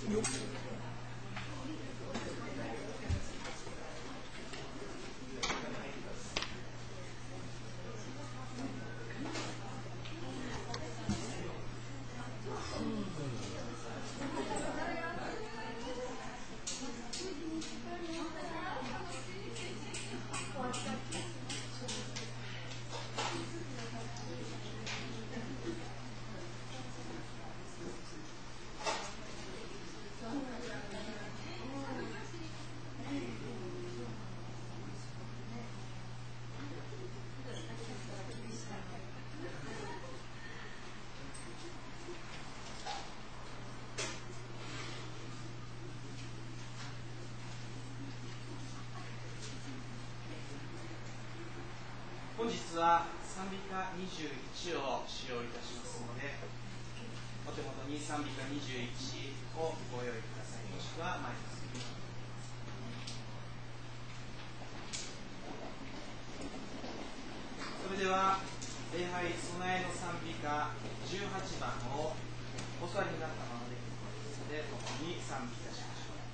本日は賛美歌21を使用いたしますので、お手元に賛美歌21をご用意ください。もしくは前に進みます。それでは礼拝備えの賛美歌18番をお座りになったままで結構ですので、共に賛美いたしましょう。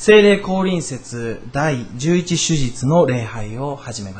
聖霊降臨節第11主日の礼拝を始めます。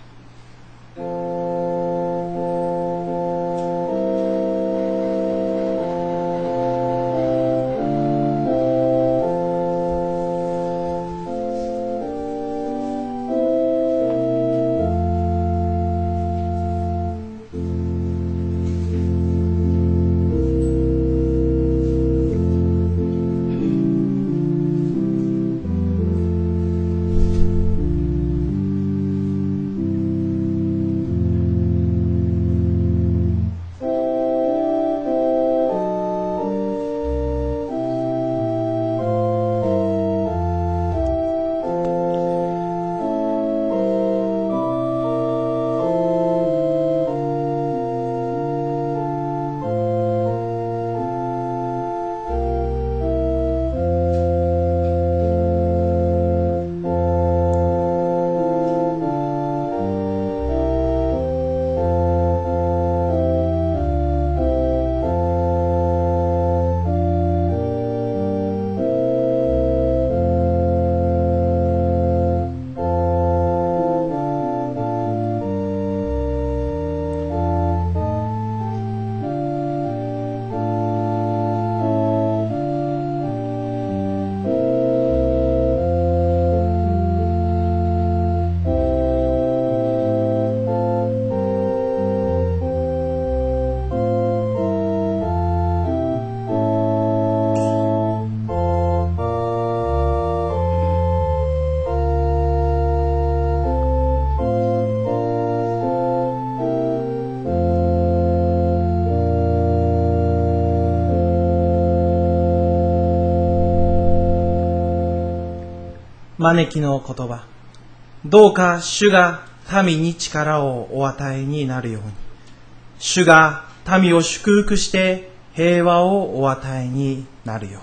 招きの言葉。どうか主が民に力をお与えになるように、主が民を祝福して平和をお与えになるように。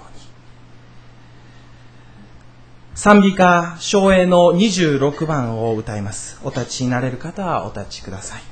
賛美歌唱詠の26番を歌います。お立ちになれる方はお立ちください。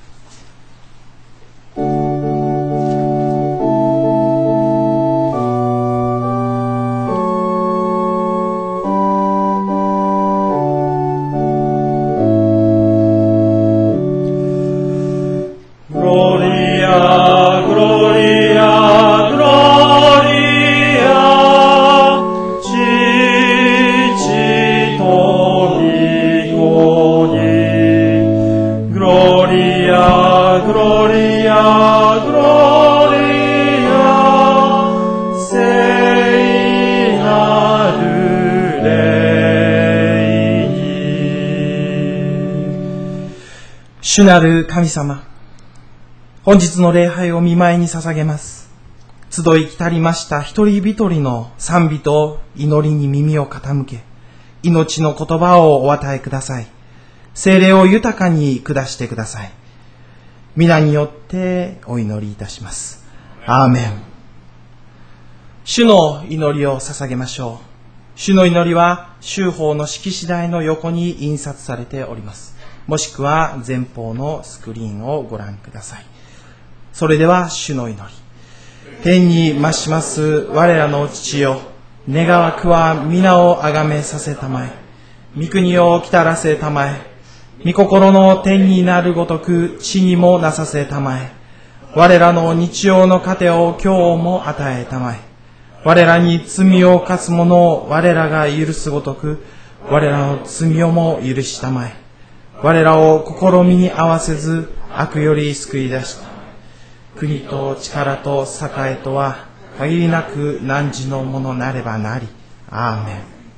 主なる神様、本日の礼拝を御前に捧げます。集い来たりました一人一人の賛美と祈りに耳を傾け、命の言葉をお与えください。聖霊を豊かに下してください。皆によってお祈りいたします。アーメン。主の祈りを捧げましょう。主の祈りは修法の式次第の横に印刷されております。もしくは前方のスクリーンをご覧ください。それでは主の祈り。天に増します我らの父よ、願わくは皆をあがめさせたまえ。御国を来たらせたまえ。御心の天になるごとく地にもなさせたまえ。我らの日曜の糧を今日も与えたまえ。我らに罪を犯す者を我らが許すごとく、我らの罪をも許したまえ。我らを試みに合わせず悪より救い出した。国と力と栄とは限りなく汝のものなればなり。アーメン。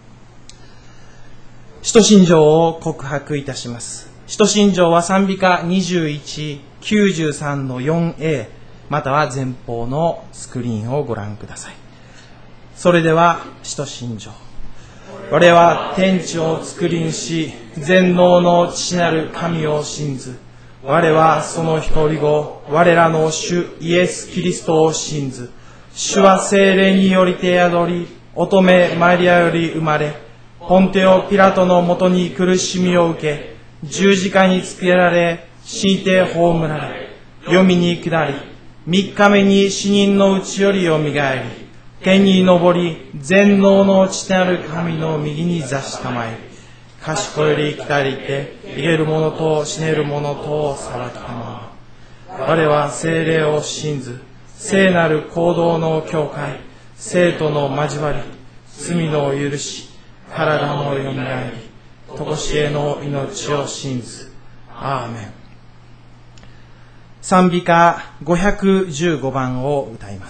使徒信条を告白いたします。使徒信条は賛美歌21、93の 4A、または前方のスクリーンをご覧ください。それでは使徒信条。我は天地を作り主、全能の父なる神を信ず。我はその一人子、我らの主イエス・キリストを信ず。主は聖霊によりて宿り、乙女マリアより生まれ、ポンテオ・ピラトのもとに苦しみを受け、十字架につけられ、死にて葬られ、黄泉に下り、三日目に死人のうちよりよみがえり、 天に昇り、全能の父なる神の右に座し構え、賢より生きたりて、生ける者と死ねる者とを裁きたまわ。我は聖霊を信ず、聖なる行動の教会、聖徒の交わり、罪の許し、体のよみがえり、とこしえの命を信ず。アーメン。賛美歌515番を歌います。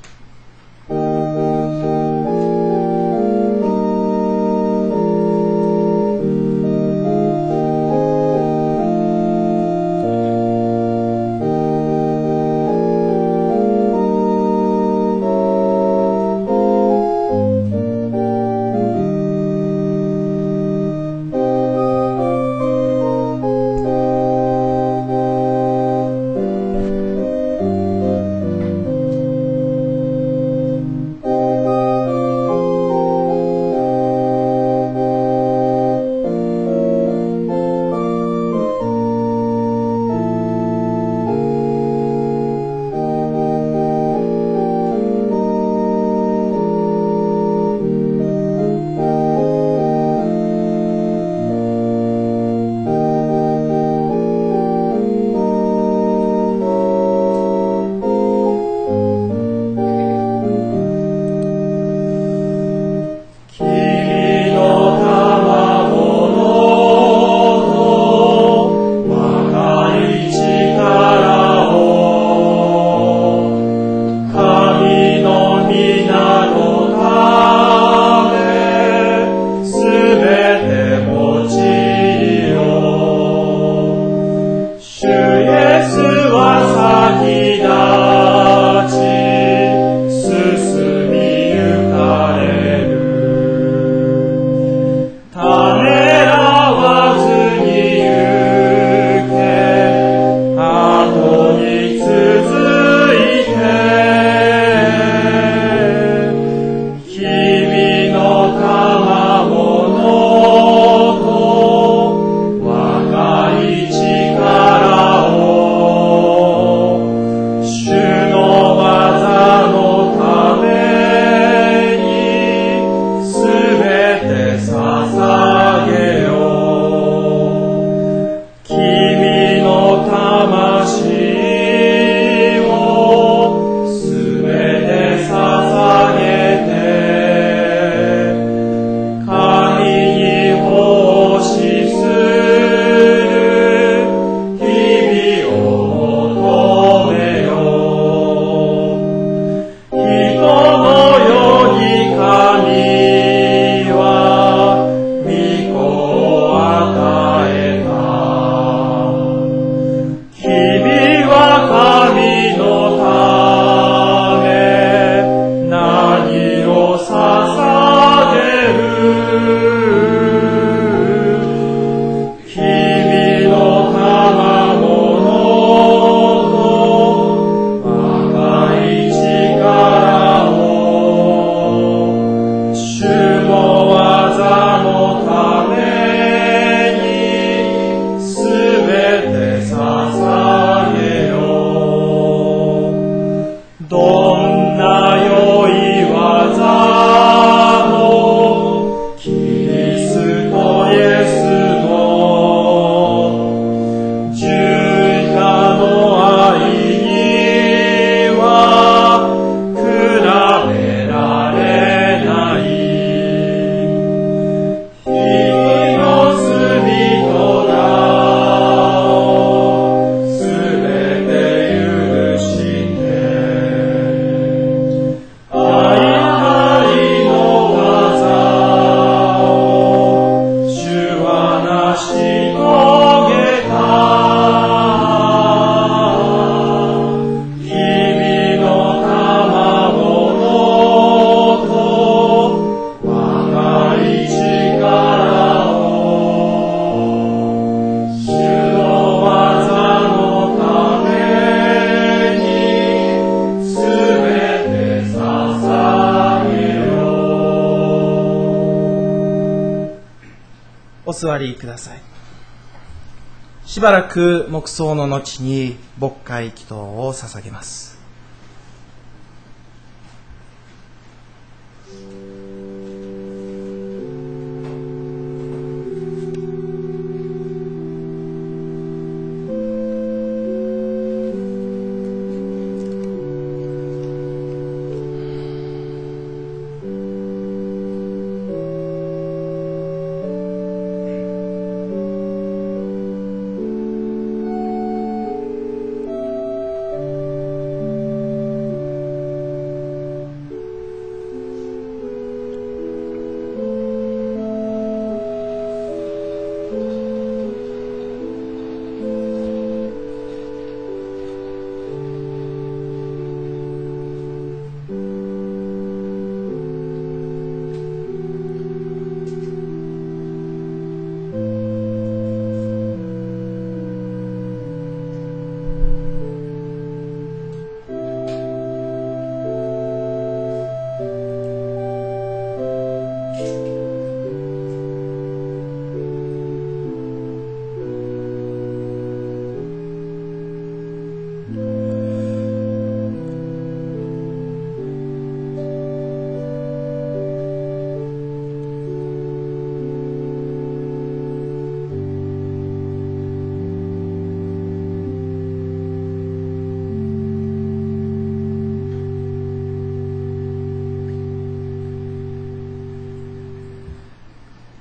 お座りください。しばらく黙想の後に牧会祈祷を捧げます。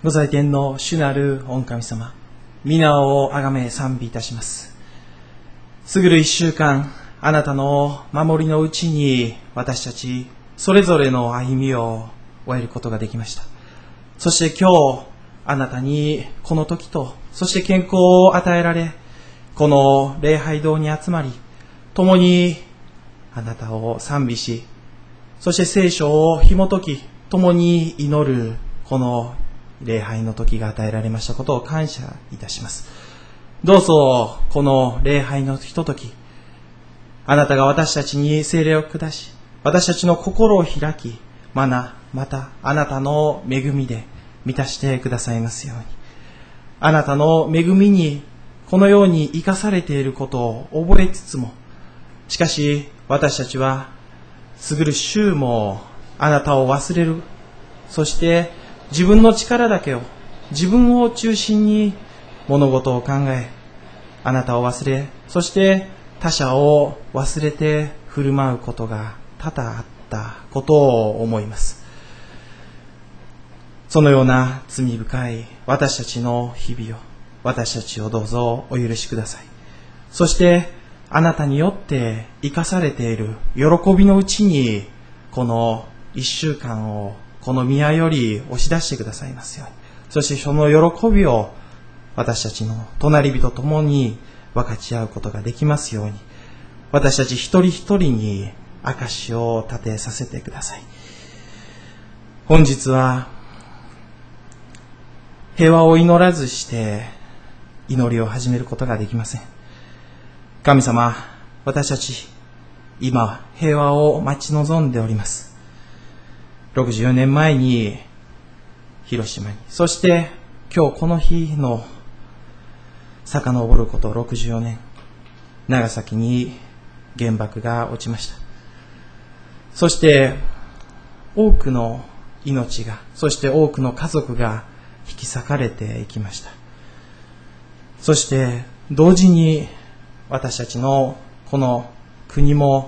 ご在天の主なる御神様、皆をあがめ賛美いたします。過ぐる一週間、あなたの守りのうちに私たちそれぞれの歩みを終えることができました。そして今日、あなたにこの時と、そして健康を与えられ、この礼拝堂に集まり、共にあなたを賛美し、そして聖書を紐解き、共に祈るこの礼拝の時が与えられましたことを感謝いたします。どうぞこの礼拝のひととき、あなたが私たちに聖霊を下し、私たちの心を開き、またあなたの恵みで満たしてくださいますように。あなたの恵みにこのように生かされていることを覚えつつも、しかし私たちは過ぐる週もあなたを忘れる。そして自分の力だけを、自分を中心に物事を考え、あなたを忘れ、そして他者を忘れて振る舞うことが多々あったことを思います。そのような罪深い私たちの日々を、私たちをどうぞお許しください。そしてあなたによって生かされている喜びのうちに、この一週間をこの宮より押し出してくださいますように。そしてその喜びを私たちの隣人ともに分かち合うことができますように、私たち一人一人に証を立てさせてください。本日は平和を祈らずして祈りを始めることができません。神様、私たち今平和を待ち望んでおります。64年前に広島に、そして今日この日の遡ること64年、長崎に原爆が落ちました。そして多くの命が、そして多くの家族が引き裂かれていきました。そして同時に私たちのこの国も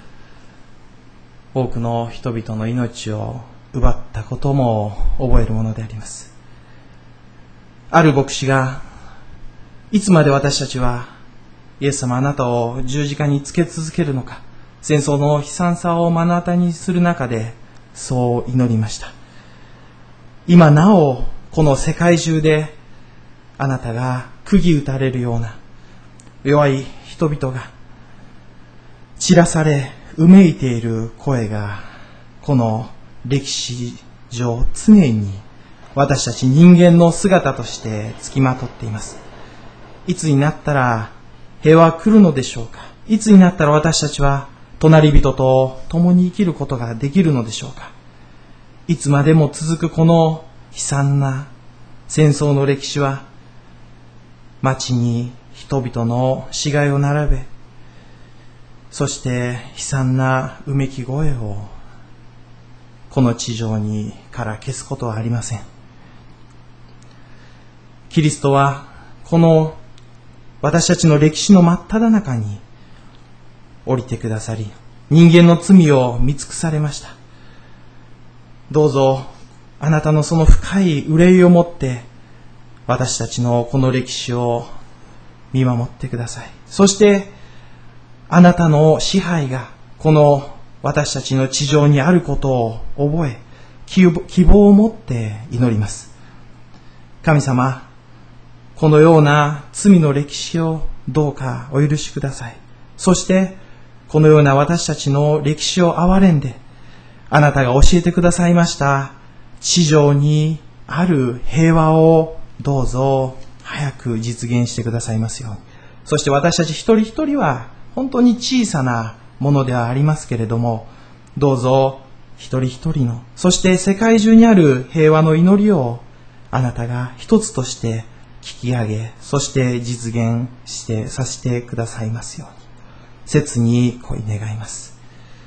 多くの人々の命を奪ったことも覚えるものであります。ある牧師が、いつまで私たちはイエス様あなたを十字架につけ続けるのか、戦争の悲惨さを目の当たりにする中でそう祈りました。今なおこの世界中であなたが釘打たれるような弱い人々が散らされうめいている声が、この歴史上常に私たち人間の姿としてつきまとっています。いつになったら平和は来るのでしょうか。いつになったら私たちは隣人と共に生きることができるのでしょうか。いつまでも続くこの悲惨な戦争の歴史は、街に人々の死骸を並べ、そして悲惨なうめき声をこの地上にから消すことはありません。キリストはこの私たちの歴史の真っ只中に降りてくださり、人間の罪を見尽くされました。どうぞあなたのその深い憂いを持って私たちのこの歴史を見守ってください。そしてあなたの支配がこの私たちの地上にあることを覚え、希望を持って祈ります。神様、このような罪の歴史をどうかお許しください。そしてこのような私たちの歴史を憐れんで、あなたが教えてくださいました地上にある平和をどうぞ早く実現してくださいますように。そして私たち一人一人は本当に小さなものではありますけれども、どうぞ一人一人の、そして世界中にある平和の祈りをあなたが一つとして聞き上げ、そして実現してさせてくださいますように、切にこい願います。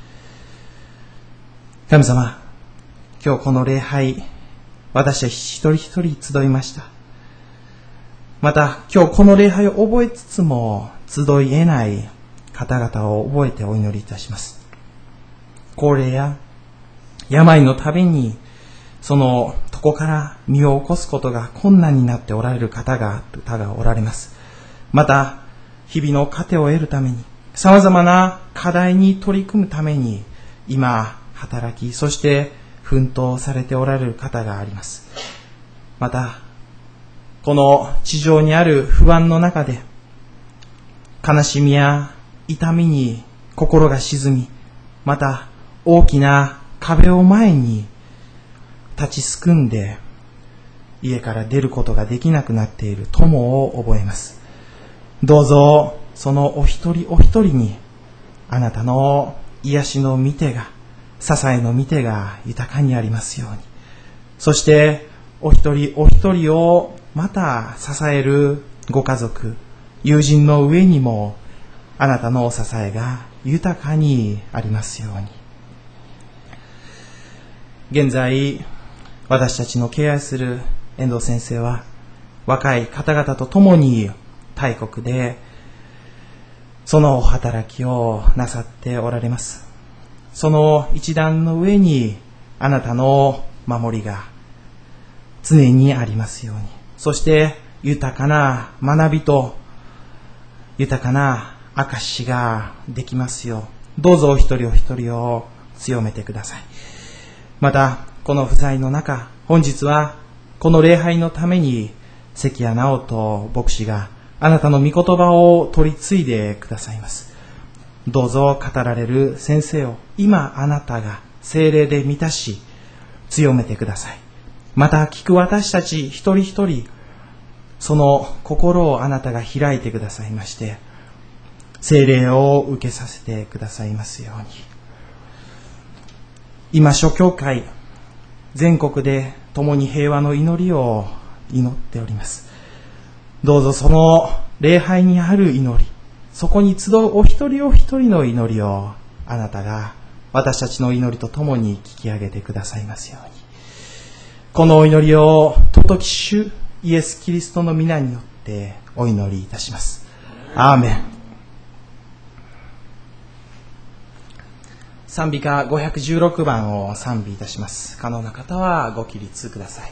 神様、今日この礼拝、私たち一人一人集いました。また今日この礼拝を覚えつつも集い得ない方々を覚えてお祈りいたします。高齢や病のたびにそのとこから身を起こすことが困難になっておられる方がおられます。また、日々の糧を得るために、様々な課題に取り組むために、今、働き、そして奮闘されておられる方があります。また、この地上にある不安の中で、悲しみや痛みに心が沈み、また大きな壁を前に立ちすくんで、家から出ることができなくなっている友を覚えます。どうぞ、そのお一人お一人に、あなたの癒しの御手が、支えの御手が豊かにありますように。そして、お一人お一人をまた支えるご家族、友人の上にも、あなたのお支えが豊かにありますように。現在、私たちの敬愛する遠藤先生は、若い方々と共に大国で、その働きをなさっておられます。その一段の上に、あなたの守りが常にありますように。そして、豊かな学びと、豊かな証ができますよう、どうぞお一人お一人を強めてください。また、この不在の中、本日はこの礼拝のために関谷直人牧師があなたの御言葉を取り継いでくださいます。どうぞ語られる先生を今あなたが聖霊で満たし強めてください。また聞く私たち一人一人、その心をあなたが開いてくださいまして、聖霊を受けさせてくださいますように。今諸教会全国で共に平和の祈りを祈っております。どうぞその礼拝にある祈り、そこに集うお一人お一人の祈りをあなたが私たちの祈りと共に聞き上げてくださいますように。このお祈りを尊き主イエス・キリストの皆によってお祈りいたします。アーメン。賛美歌516番を賛美いたします。可能な方はご起立ください。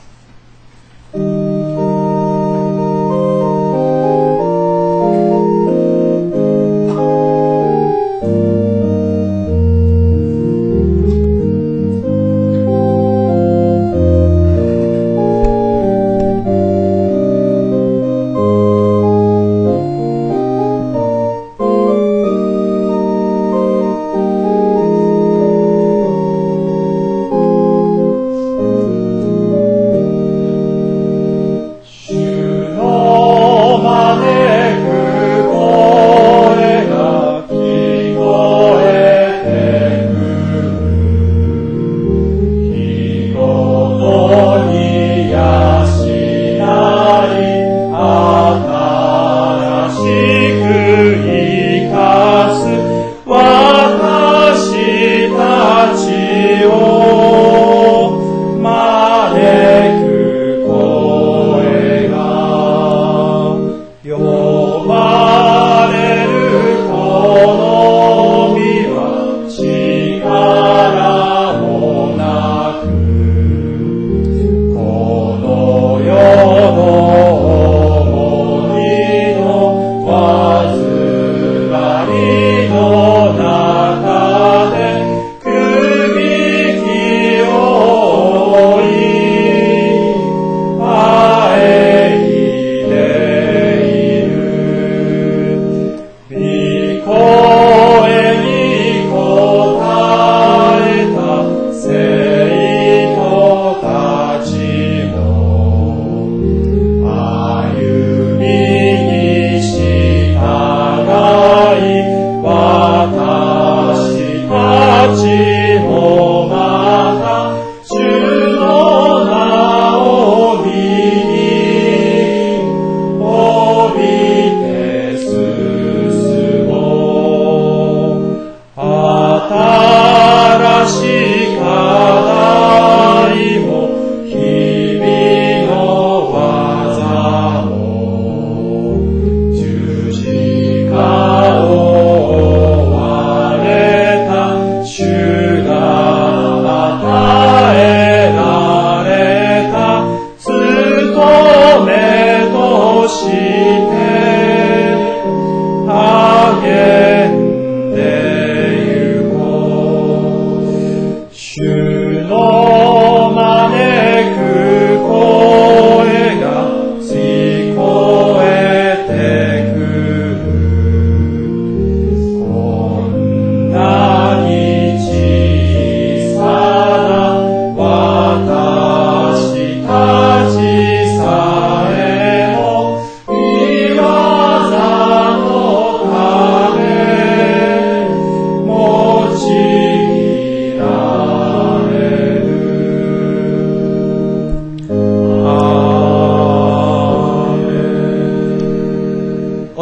主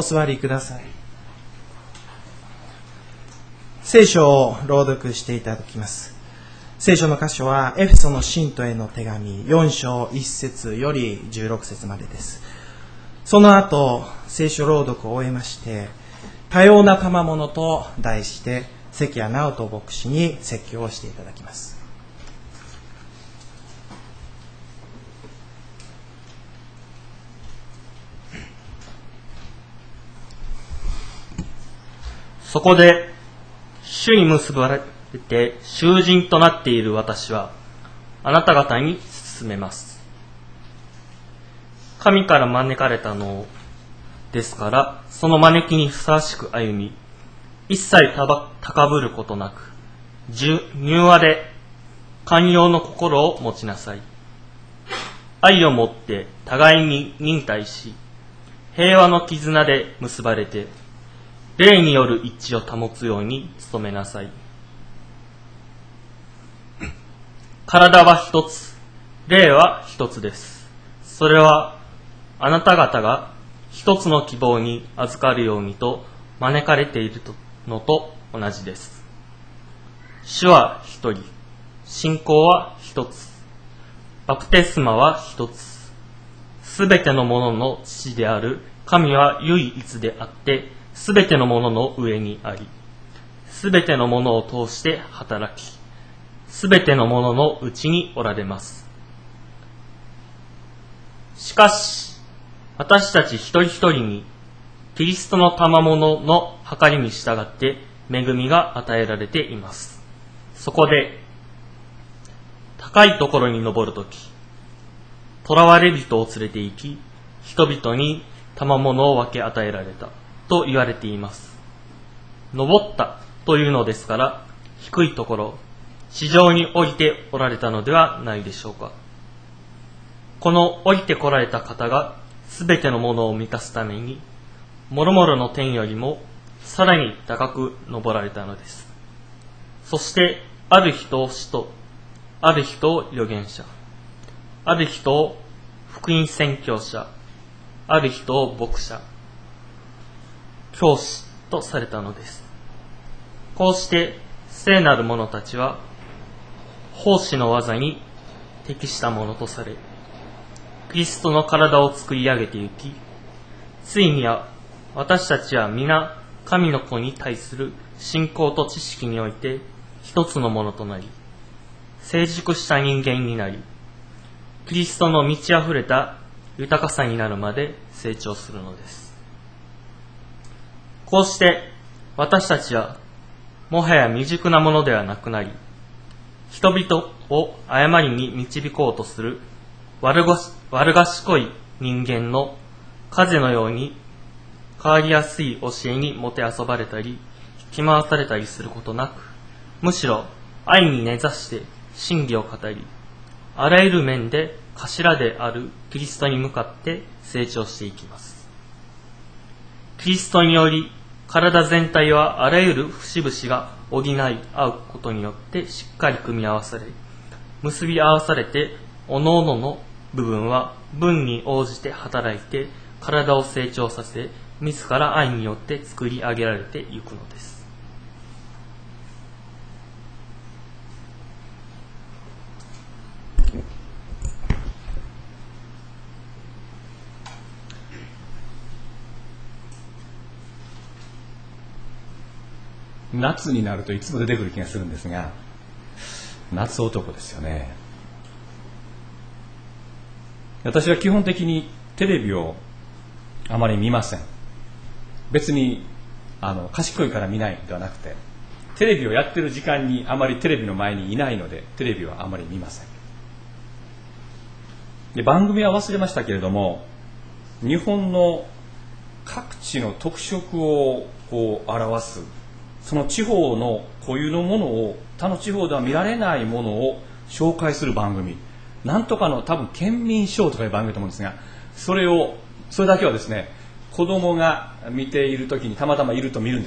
座りください。聖書を朗読していただきます。聖書の箇所はエフェソの信徒への手紙4章1節より16節までです。その後、聖書朗読を終えまして、多様な賜物と題して関谷直人牧師に説教をしていただきます。 そこで主に結ばれて囚人となっている私はあなた方に勧めます。神から招かれたのですから、その招きにふさわしく歩み、一切高ぶることなく、柔和で寛容の心を持ちなさい。愛をもって互いに忍耐し、平和の絆で結ばれて、霊による一致を保つように努めなさい。体は一つ、霊は一つです。それはあなた方が一つの希望に預かるようにと招かれているのと同じです。主は一人、信仰は一つ、バプテスマは一つ。すべてのものの父である神は唯一であって、すべてのものの上にあり、すべてのものを通して働き、すべてのもののうちにおられます。しかし、私たち一人一人に、キリストの賜物の計りに従って恵みが与えられています。そこで、高いところに登るとき、囚われ人を連れて行き、人々に賜物を分け与えられたと言われています。登ったというのですから、低いところ、地上に降りておられたのではないでしょうか。この降りてこられた方がすべてのものを満たすために、もろもろの天よりもさらに高く登られたのです。そしてある人を使徒、ある人を預言者、ある人を福音宣教者、ある人を牧者、教師とされたのです。こうして聖なる者たちは奉仕の技に適したものとされ、キリストの体を作り上げてゆき、ついには私たちは皆神の子に対する信仰と知識において一つのものとなり、成熟した人間になり、キリストの満ち溢れた豊かさになるまで成長するのです。こうして私たちはもはや未熟なものではなくなり、人々を誤りに導こうとする悪賢い人間の風のように変わりやすい教えにもてあそばれたり、引き回されたりすることなく、むしろ愛に根ざして真理を語り、あらゆる面で頭であるキリストに向かって成長していきます。キリストにより体全体はあらゆる節々が補い合うことによってしっかり組み合わされ、結び合わされて、各々の部分は分に応じて働いて体を成長させ、自ら愛によって作り上げられていくのです。 夏になるといつも出てくる気がするんですが、夏男ですよね。私は基本的にテレビをあまり見ません。別に賢いから見ないではなくて、テレビをやってる時間にあまりテレビの前にいないので、テレビはあまり見ません。で、番組は忘れましたけれども、日本の各地の特色を表す、その地方の固有のものを他の地方では見られないものを紹介する番組、なんとかの多分県民ショーとかいう番組だと思うんですが、それだけはですね、子供が見ている時にたまたまいると見るんです。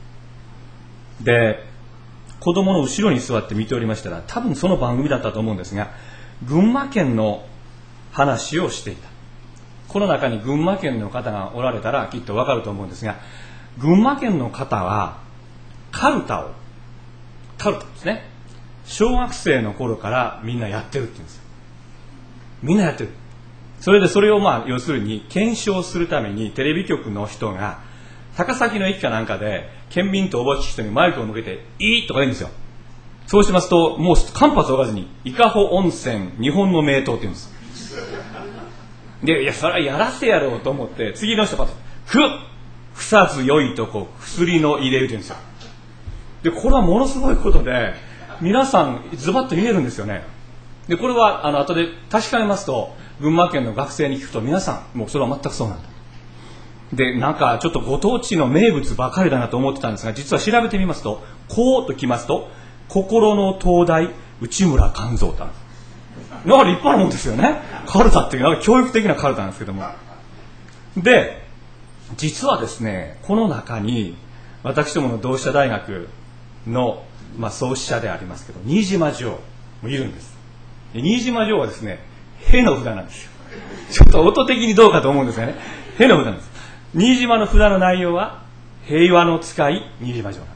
で、子供の後ろに座って見ておりましたら、多分その番組だったと思うんですが、群馬県の話をしていた。 この中に群馬県の方がおられたらきっとわかると思うんですが、群馬県の方はカルタですね、小学生の頃からみんなやってるって言うんですよ。みんなやってる。それでそれを要するに検証するためにテレビ局の人が高崎の駅かなんかで県民とおばち人にマイクを向けていいとか言うんですよ。そうしますともう間髪を置かずに伊香保温泉日本の名湯って言うんです。で、いやそれはやらせやろうと思って次の人パッと腐ず良いとこ薬の入れるって言うんですよ。でこれはものすごいことで皆さんズバッと言えるんですよね。でこれは後で確かめますと群馬県の学生に聞くと皆さんもうそれは全くそうなんだ。でなんかちょっとご当地の名物ばかりだなと思ってたんですが、実は調べてみますとこうときますと心の東大内村勘三太なんか立派なもんですよね。カルタっていうなんか教育的なカルタなんですけども、で実はですねこの中に私どもの同志社大学の、創始者でありますけど新島城もいるんです。で新島城はですねへの札なんですよ。ちょっと音的にどうかと思うんですがね、への札なんです。新島の札の内容は平和の使い新島城なんです。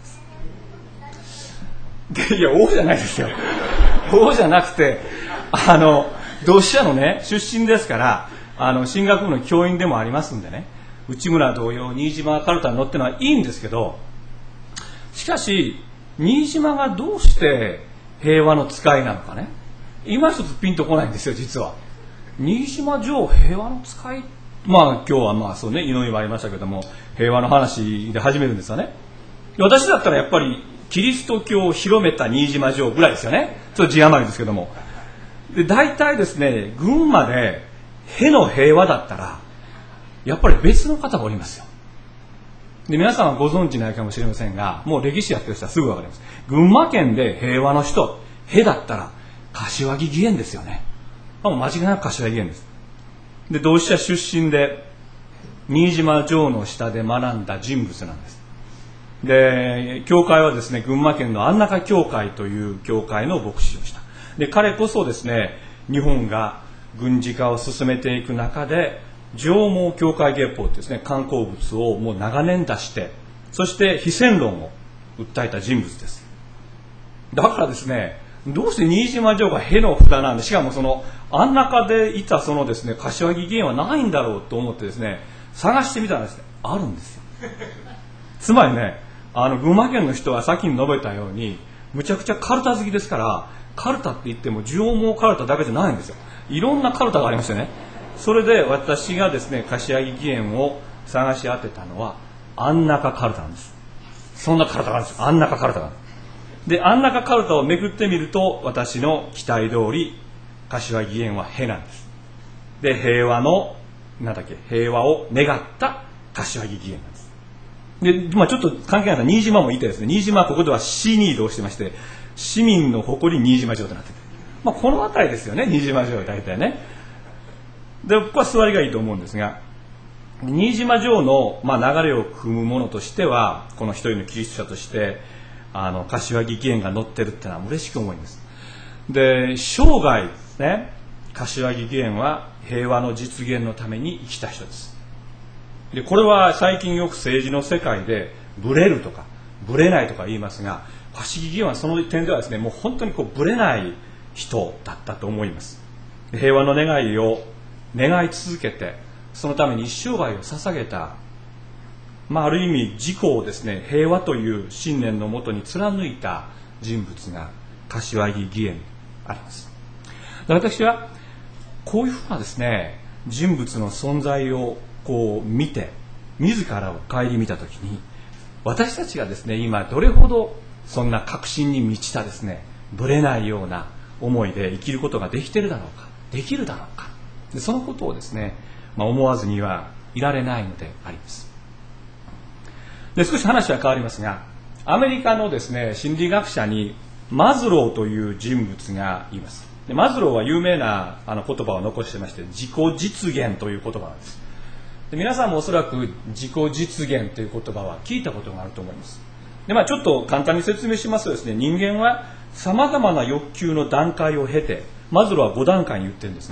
でいや王じゃないですよ。王じゃなくて同志社のね出身ですから進学部の教員でもありますんでね、内村同様新島カルタに載ってるのはいいんですけど、しかし新島がどうして平和の使いなのかね、今一つピンとこないんですよ。実は新島城平和の使い、今日はそうね祈りもありましたけども平和の話で始めるんですよね。私だったらやっぱりキリスト教を広めた新島城ぐらいですよね。ちょっと字余りですけども、で大体ですね群馬でへの平和だったらやっぱり別の方がおりますよ。で皆さんはご存知ないかもしれませんが、もう歴史やってる人はすぐ分かります。群馬県で平和の人へだったら柏木義円ですよね。もう間違いなく柏木義円です。で同志社出身で新島城の下で学んだ人物なんです。で教会はですね群馬県の安中教会という教会の牧師をした。で彼こそですね日本が軍事化を進めていく中で上毛教会月報ですね刊行物をもう長年出して、そして非戦論を訴えた人物です。だからですねどうして新島城がへの札なんで、しかもその安中でいたそのですね柏木義円はないんだろうと思ってですね探してみたらですねあるんですよ。つまりね群馬県の人はさっきに述べたようにむちゃくちゃカルタ好きですから、カルタって言っても上毛カルタだけじゃないんですよ。いろんなカルタがありましてね、それで私がですね柏木義円を探し当てたのは安中カルタなんです。そんなカルタがあるんです。安中カルタが。で安中カルタをめくってみると私の期待通り柏木義円はへなんです。で平和を願った柏木義円なんです。で、ちょっと関係ないのは新島もいてですね、新島はここでは市に移動してまして、市民の誇り新島城となっている。この辺りですよね、新島城大体ね。で僕は座りがいいと思うんですが、新島城の、流れを組むものとしてはこの一人のキリスト者として柏木義円が載ってるってのは嬉しく思います。で生涯ですね柏木義円は平和の実現のために生きた人です。でこれは最近よく政治の世界でブレるとかブレないとか言いますが、柏木義円はその点ではですねもう本当にブレない人だったと思います。平和の願いを願い続けてそのために一生涯を捧げた、ある意味自己をですね平和という信念のもとに貫いた人物が柏木義円あります。私はこういうふうなですね人物の存在を見て自らを顧みたときに、私たちがですね今どれほどそんな確信に満ちたですねぶれないような思いで生きることができているだろうか、できるだろうか、でそのことをですね、思わずにはいられないのであります。で少し話は変わりますが、アメリカのですね心理学者にマズローという人物がいます。でマズローは有名な言葉を残してまして、自己実現という言葉なんです。で皆さんもおそらく自己実現という言葉は聞いたことがあると思います。でちょっと簡単に説明しますとですね、人間はさまざまな欲求の段階を経て、マズローは5段階に言ってるんですが、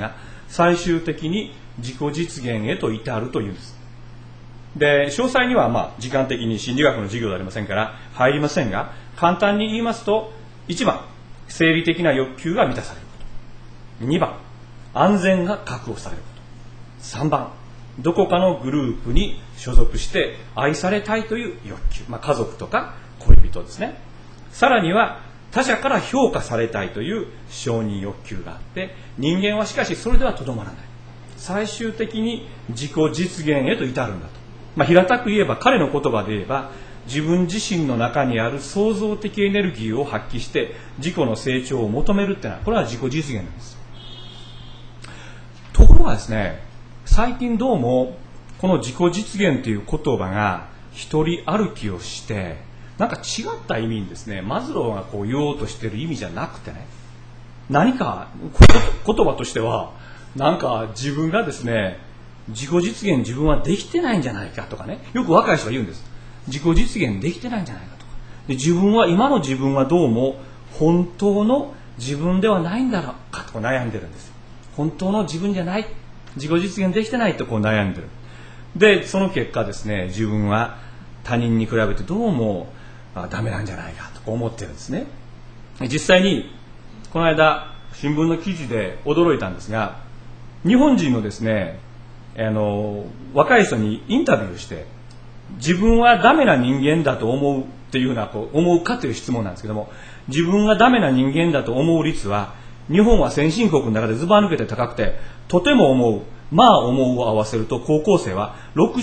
最終的に自己実現へと至るというんです。で、詳細には時間的に心理学の授業ではありませんから入りませんが、簡単に言いますと、1番、生理的な欲求が満たされること。2番、安全が確保されること。3番、どこかのグループに所属して愛されたいという欲求。家族とか恋人ですね。さらには、他者から評価されたいという承認欲求があって、人間はしかしそれではとどまらない。最終的に自己実現へと至るんだと。平たく言えば、彼の言葉で言えば、自分自身の中にある創造的エネルギーを発揮して自己の成長を求めるってのは、これは自己実現なんです。ところがですね、最近どうもこの自己実現という言葉が一人歩きをして、なんか違った意味にですね、マズローが言おうとしている意味じゃなくてね、何か言葉としては、なんか自分がですね、自己実現自分はできてないんじゃないかとかね、よく若い人が言うんです。自己実現できてないんじゃないかとか。で、今の自分はどうも本当の自分ではないんだろうかと悩んでるんですよ。本当の自分じゃない。自己実現できてないと悩んでる。で、その結果ですね、自分は他人に比べてどうもダメなんじゃないかと思ってるんですね。実際にこの間新聞の記事で驚いたんですが、日本人のですね、若い人にインタビューして、自分はダメな人間だと思うっていうふうな思うかという質問なんですけども、自分がダメな人間だと思う率は日本は先進国の中でズバ抜けて高くて、とても思う、思うを合わせると高校生は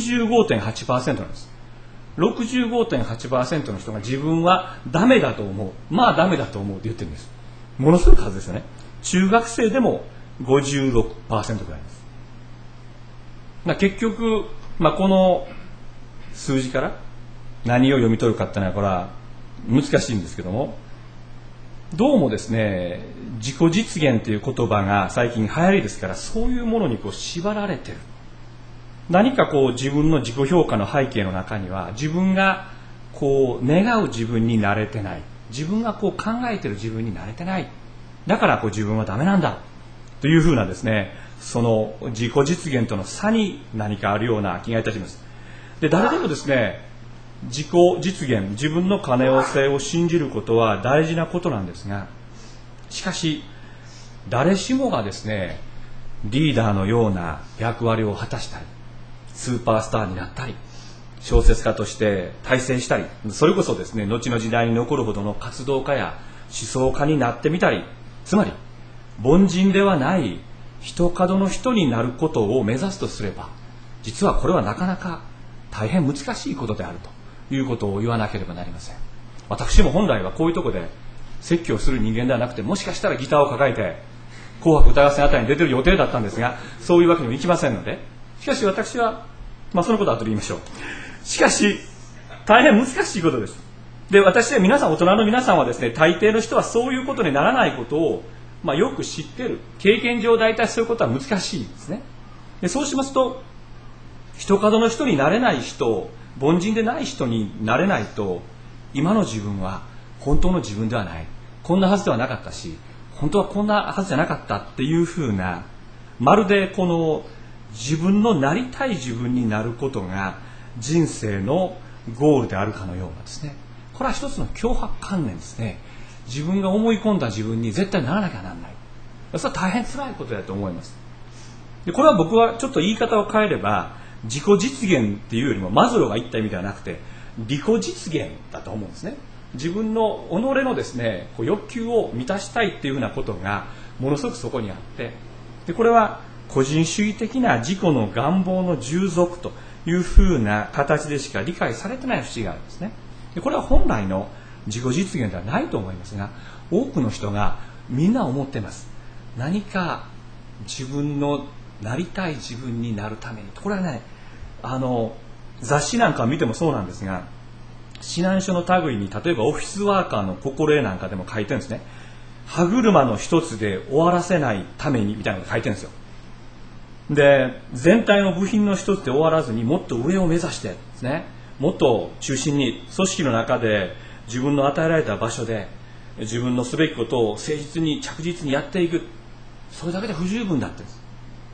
65.8% なんです。65.8% の人が自分はダメだと思う、ダメだと思うって言ってるんです。ものすごい数ですよね。中学生でも 56% くらいです。結局、この数字から何を読み取るかっていうのはこれは難しいんですけども、どうもですね、自己実現という言葉が最近流行りですから、そういうものに縛られてる。何か自分の自己評価の背景の中には、自分が願う自分になれてない、自分が考えてる自分になれてない、だから自分はダメなんだというふうなですね、その自己実現との差に何かあるような気がいたします。で、誰でもですね、自己実現、自分の可能性を信じることは大事なことなんですが、しかし誰しもがですね、リーダーのような役割を果たしたり、スーパースターになったり、小説家として大成したり、それこそですね、後の時代に残るほどの活動家や思想家になってみたり、つまり凡人ではない一角の人になることを目指すとすれば、実はこれはなかなか大変難しいことであるということを言わなければなりません。私も本来はこういうところで説教する人間ではなくて、もしかしたらギターを抱えて紅白歌合戦あたりに出てる予定だったんですが、そういうわけにもいきませんので、しかし私は、そのことは後で言いましょう。しかし大変難しいことです。で、私は皆さん、大人の皆さんはですね、大抵の人はそういうことにならないことを、よく知ってる。経験上大体そういうことは難しいですね。で、そうしますと、一角の人になれない人、凡人でない人になれないと、今の自分は本当の自分ではない、こんなはずではなかったし、本当はこんなはずじゃなかったっていうふうな、まるでこの自分のなりたい自分になることが人生のゴールであるかのようなですね、これは一つの強迫観念ですね。自分が思い込んだ自分に絶対ならなきゃならない。それは大変辛いことだと思います。で、これは僕はちょっと言い方を変えれば、自己実現っていうよりもマズローが言った意味ではなくて、利己実現だと思うんですね。自分の己のですね、欲求を満たしたいっていうふうなことがものすごくそこにあって、で、これは個人主義的な自己の願望の従属というふうな形でしか理解されてない節があるんですね。で、これは本来の自己実現ではないと思いますが、多くの人がみんな思っています。何か自分のなりたい自分になるために。これはね、雑誌なんかを見てもそうなんですが、指南書の類に、例えばオフィスワーカーの心得なんかでも書いてるんですね。歯車の一つで終わらせないためにみたいなのが書いてるんですよ。で、全体の部品の一つで終わらずに、もっと上を目指してですね、もっと中心に組織の中で自分の与えられた場所で自分のすべきことを誠実に着実にやっていく。それだけで不十分だってんです。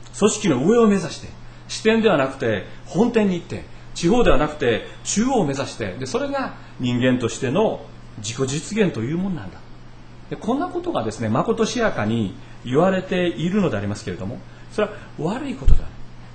組織の上を目指して、支店ではなくて本店に行って、地方ではなくて中央を目指して、でそれが人間としての自己実現というものなんだ。でこんなことがですね、まことしやかに言われているのでありますけれども、それは悪いことではない。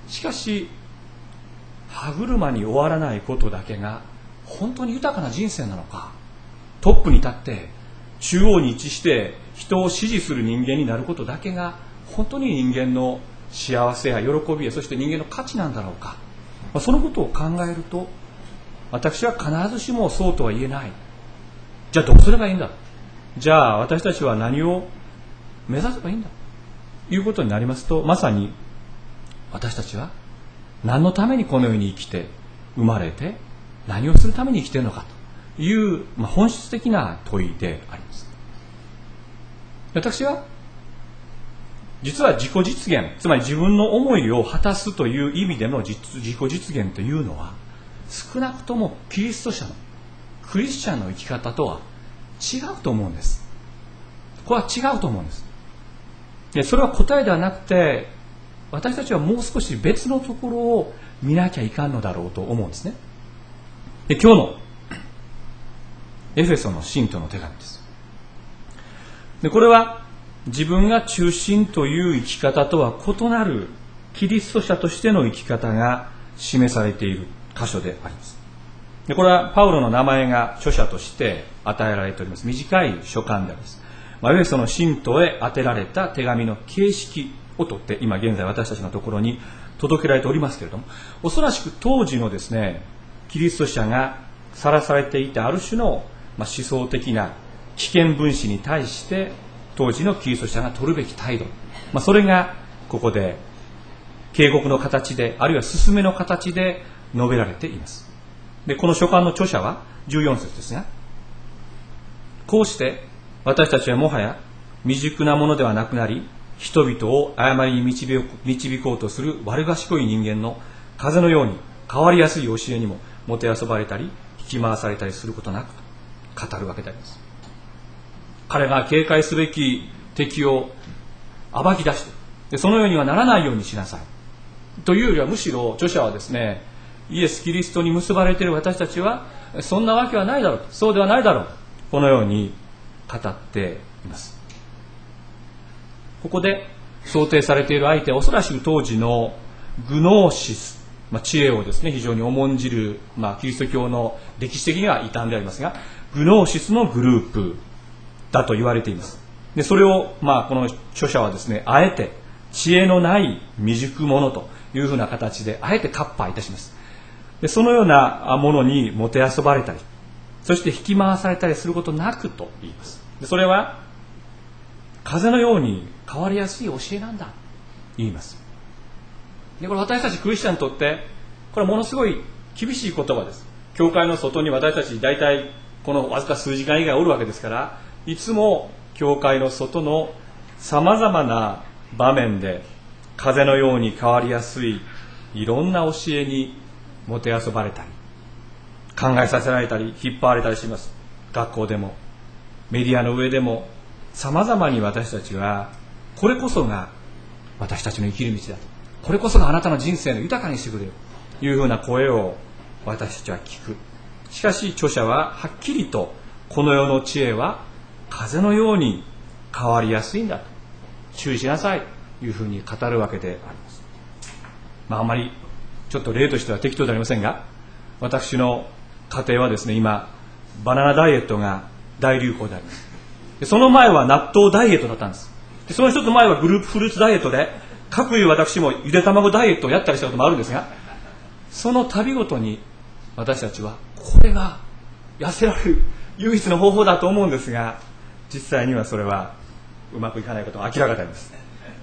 しかし歯車に終わらないことだけが本当に豊かな人生なのか。トップに立って中央に位置して人を支持する人間になることだけが本当に人間の幸せや喜びや、そして人間の価値なんだろうか。そのことを考えると、私は必ずしもそうとは言えない。じゃあどうすればいいんだ、じゃあ私たちは何を目指せばいいんだということになりますと、まさに私たちは何のためにこの世に生きて生まれて、何をするために生きているのかという、本質的な問いであります。私は実は自己実現、つまり自分の思いを果たすという意味での自己実現というのは、少なくともキリスト者のクリスチャンの生き方とは違うと思うんです。これは違うと思うんです。でそれは答えではなくて、私たちはもう少し別のところを見なきゃいかんのだろうと思うんですね。で今日のエフェソの信徒の手紙です。でこれは自分が中心という生き方とは異なるキリスト者としての生き方が示されている箇所であります。でこれはパウロの名前が著者として与えられております短い書簡であります。エフェソの信徒へ宛てられた手紙の形式をとって今現在私たちのところに届けられておりますけれども、おそらく当時のですね、キリスト者がさらされていたある種の思想的な危険分子に対して当時のキリスト者が取るべき態度、それがここで警告の形で、あるいは勧めの形で述べられています。でこの書簡の著者は14節ですが、こうして私たちはもはや未熟なものではなくなり、人々を誤りに導こうとする悪賢い人間の風のように変わりやすい教えにももてあそばれたり引き回されたりすることなく語るわけであります。彼が警戒すべき敵を暴き出して、でそのようにはならないようにしなさいというよりは、むしろ著者はですね、イエス・キリストに結ばれている私たちはそんなわけはないだろう、そうではないだろう、このように語っています。ここで想定されている相手はおそらく当時のグノーシス、知恵をですね非常に重んじる、キリスト教の歴史的には異端でありますが、グノーシスのグループだと言われています。でそれを、この著者はですね、あえて知恵のない未熟者というふうな形であえてカッパいたします。でそのようなものにもてあそばれたり、そして引き回されたりすることなくと言います。でそれは風のように変わりやすい教えなんだと言います。でこれ私たちクリスチャンにとってこれはものすごい厳しい言葉です。教会の外に私たち大体このわずか数時間以外おるわけですから、いつも教会の外のさまざまな場面で風のように変わりやすいいろんな教えにもてあそばれたり、考えさせられたり引っ張られたりします。学校でもメディアの上でもさまざまに私たちはこれこそが私たちの生きる道だと、これこそがあなたの人生の豊かにしてくれるというふうな声を私たちは聞く。しかし著者ははっきりとこの世の知恵は風のように変わりやすいんだと、注意しなさいというふうに語るわけであります。あんまりちょっと例としては適当でありませんが、私の家庭はですね、今バナナダイエットが大流行であります。でその前は納豆ダイエットだったんです。でその一つ前はグループフルーツダイエットで、各いう私もゆで卵ダイエットをやったりしたこともあるんですが、その度ごとに私たちはこれが痩せられる唯一の方法だと思うんですが、実際にはそれはうまくいかないことが明らかであります。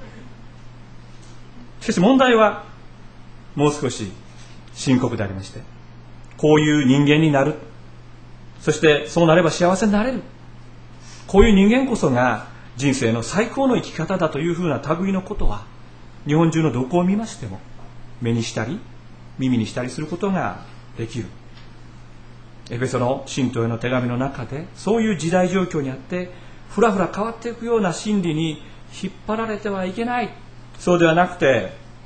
しかし問題はもう少し深刻でありまして、こういう人間になる、そしてそうなれば幸せになれる、こういう人間こそが人生の最高の生き方だというふうな類のことは、日本中のどこを見ましても目にしたり耳にしたりすることができる。エフェソの信徒への手紙の中で、そういう時代状況にあってふらふら変わっていくような真理に引っ張られてはいけない、そうではなくて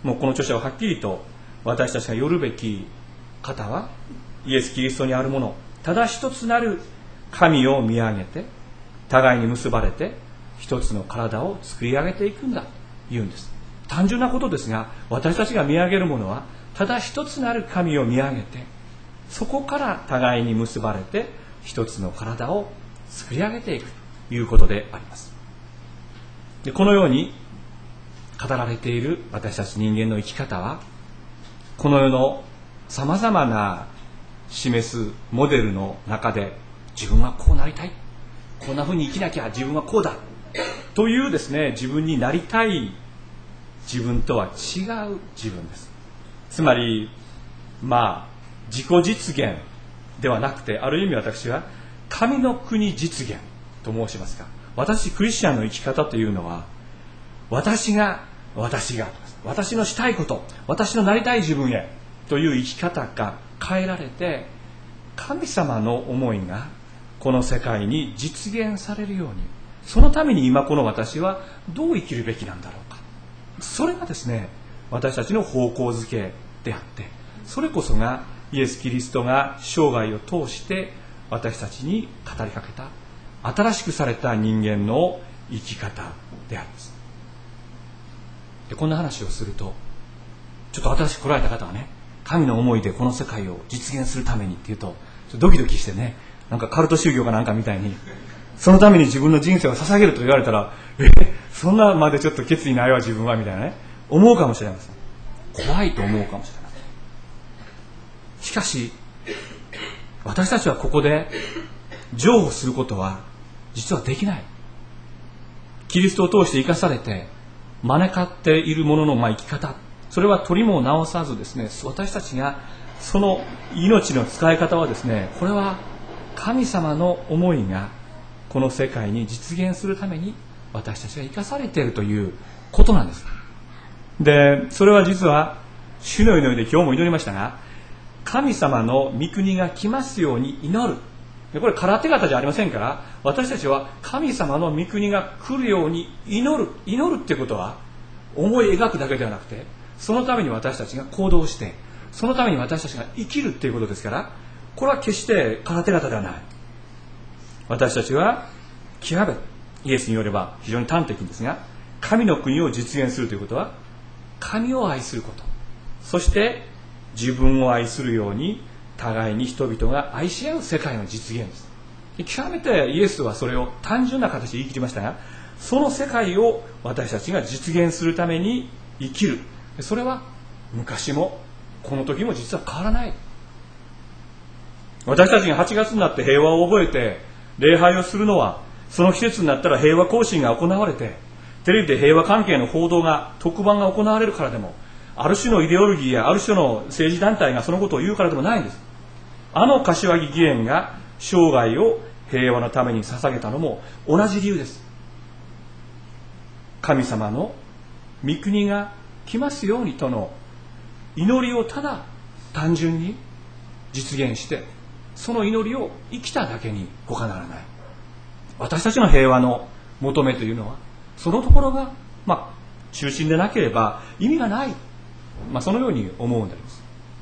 もうこの著者ははっきりと、私たちがよるべき方はイエス・キリストにあるもの、ただ一つなる神を見上げて、互いに結ばれて一つの体を作り上げていくんだと言うんです。単純なことですが、私たちが見上げるものはただ一つなる神を見上げて、そこから互いに結ばれて一つの体を作り上げていくということであります。で、このように語られている私たち人間の生き方は、この世のさまざまな示すモデルの中で、自分はこうなりたい、こんなふうに生きなきゃ自分はこうだというですね、自分になりたい自分とは違う自分です。つまり自己実現ではなくて、ある意味私は神の国実現と申しますか、私クリスチャンの生き方というのは、私が私のしたいこと、私のなりたい自分へという生き方が変えられて、神様の思いがこの世界に実現されるように、そのために今この私はどう生きるべきなんだろうか、それがですね、私たちの方向づけであって、それこそがイエス・キリストが生涯を通して私たちに語りかけた新しくされた人間の生き方であるんです。で、こんな話をすると、ちょっと新しく来られた方はね、神の思いでこの世界を実現するためにっていうと、ちょっとドキドキしてね、なんかカルト宗教かなんかみたいに、そのために自分の人生を捧げると言われたら、そんなまでちょっと決意ないわ自分はみたいなね、思うかもしれません。怖いと思うかもしれない。しかし私たちはここで譲歩することは実はできない。キリストを通して生かされて招かっているものの生き方、それは取りも直さずですね、私たちがその命の使い方はですね、これは神様の思いがこの世界に実現するために私たちが生かされているということなんです。で、それは実は主の祈りで今日も祈りましたが、神様の御国が来ますように祈る。で、これ空手形じゃありませんから、私たちは神様の御国が来るように祈るっていうことは思い描くだけではなくて、そのために私たちが行動して、そのために私たちが生きるっていうことですから、これは決して空手形ではない。私たちは極めイエスによれば非常に端的ですが、神の国を実現するということは神を愛すること、そして自分を愛するように互いに人々が愛し合う世界の実現です。極めてイエスはそれを単純な形で言い切りましたが、その世界を私たちが実現するために生きる、それは昔もこの時も実は変わらない。私たちが8月になって平和を覚えて礼拝をするのは、その季節になったら平和行進が行われて、テレビで平和関係の報道が特番が行われるからでも、ある種のイデオロギーやある種の政治団体がそのことを言うからでもないんです。あの柏木義円が生涯を平和のために捧げたのも同じ理由です。神様の御国が来ますようにとの祈りをただ単純に実現して、その祈りを生きただけに他ならない。私たちの平和の求めというのは、そのところが中心でなければ意味がない、そのように思うんであります。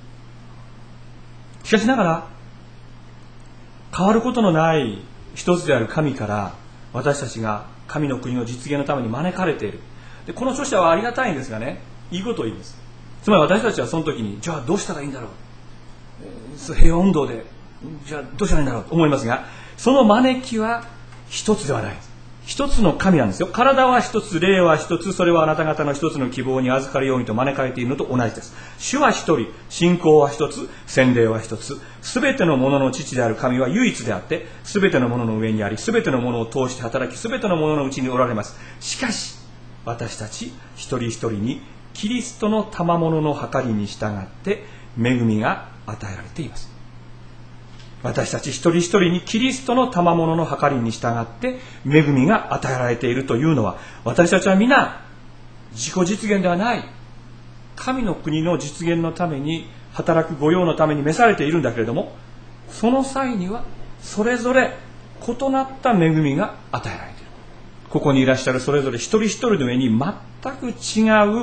しかしながら、変わることのない一つである神から私たちが神の国の実現のために招かれている。で、この著者はありがたいんですがね、いいことを言います。つまり私たちはその時に、じゃあどうしたらいいんだろう、平和運動でじゃあどうしたらいいんだろうと思いますが、その招きは一つではない。一つの神なんですよ。体は一つ、霊は一つ、それはあなた方の一つの希望に預かるようにと招かれているのと同じです。主は一人、信仰は一つ、洗礼は一つ、すべてのものの父である神は唯一であって、すべてのものの上にあり、すべてのものを通して働き、すべてのもののうちにおられます。しかし私たち一人一人にキリストの賜物の計りに従って恵みが与えられています。私たち一人一人にキリストの賜物の計りに従って恵みが与えられているというのは、私たちは皆自己実現ではない、神の国の実現のために働く御用のために召されているんだけれども、その際にはそれぞれ異なった恵みが与えられている。ここにいらっしゃるそれぞれ一人一人の上に全く違う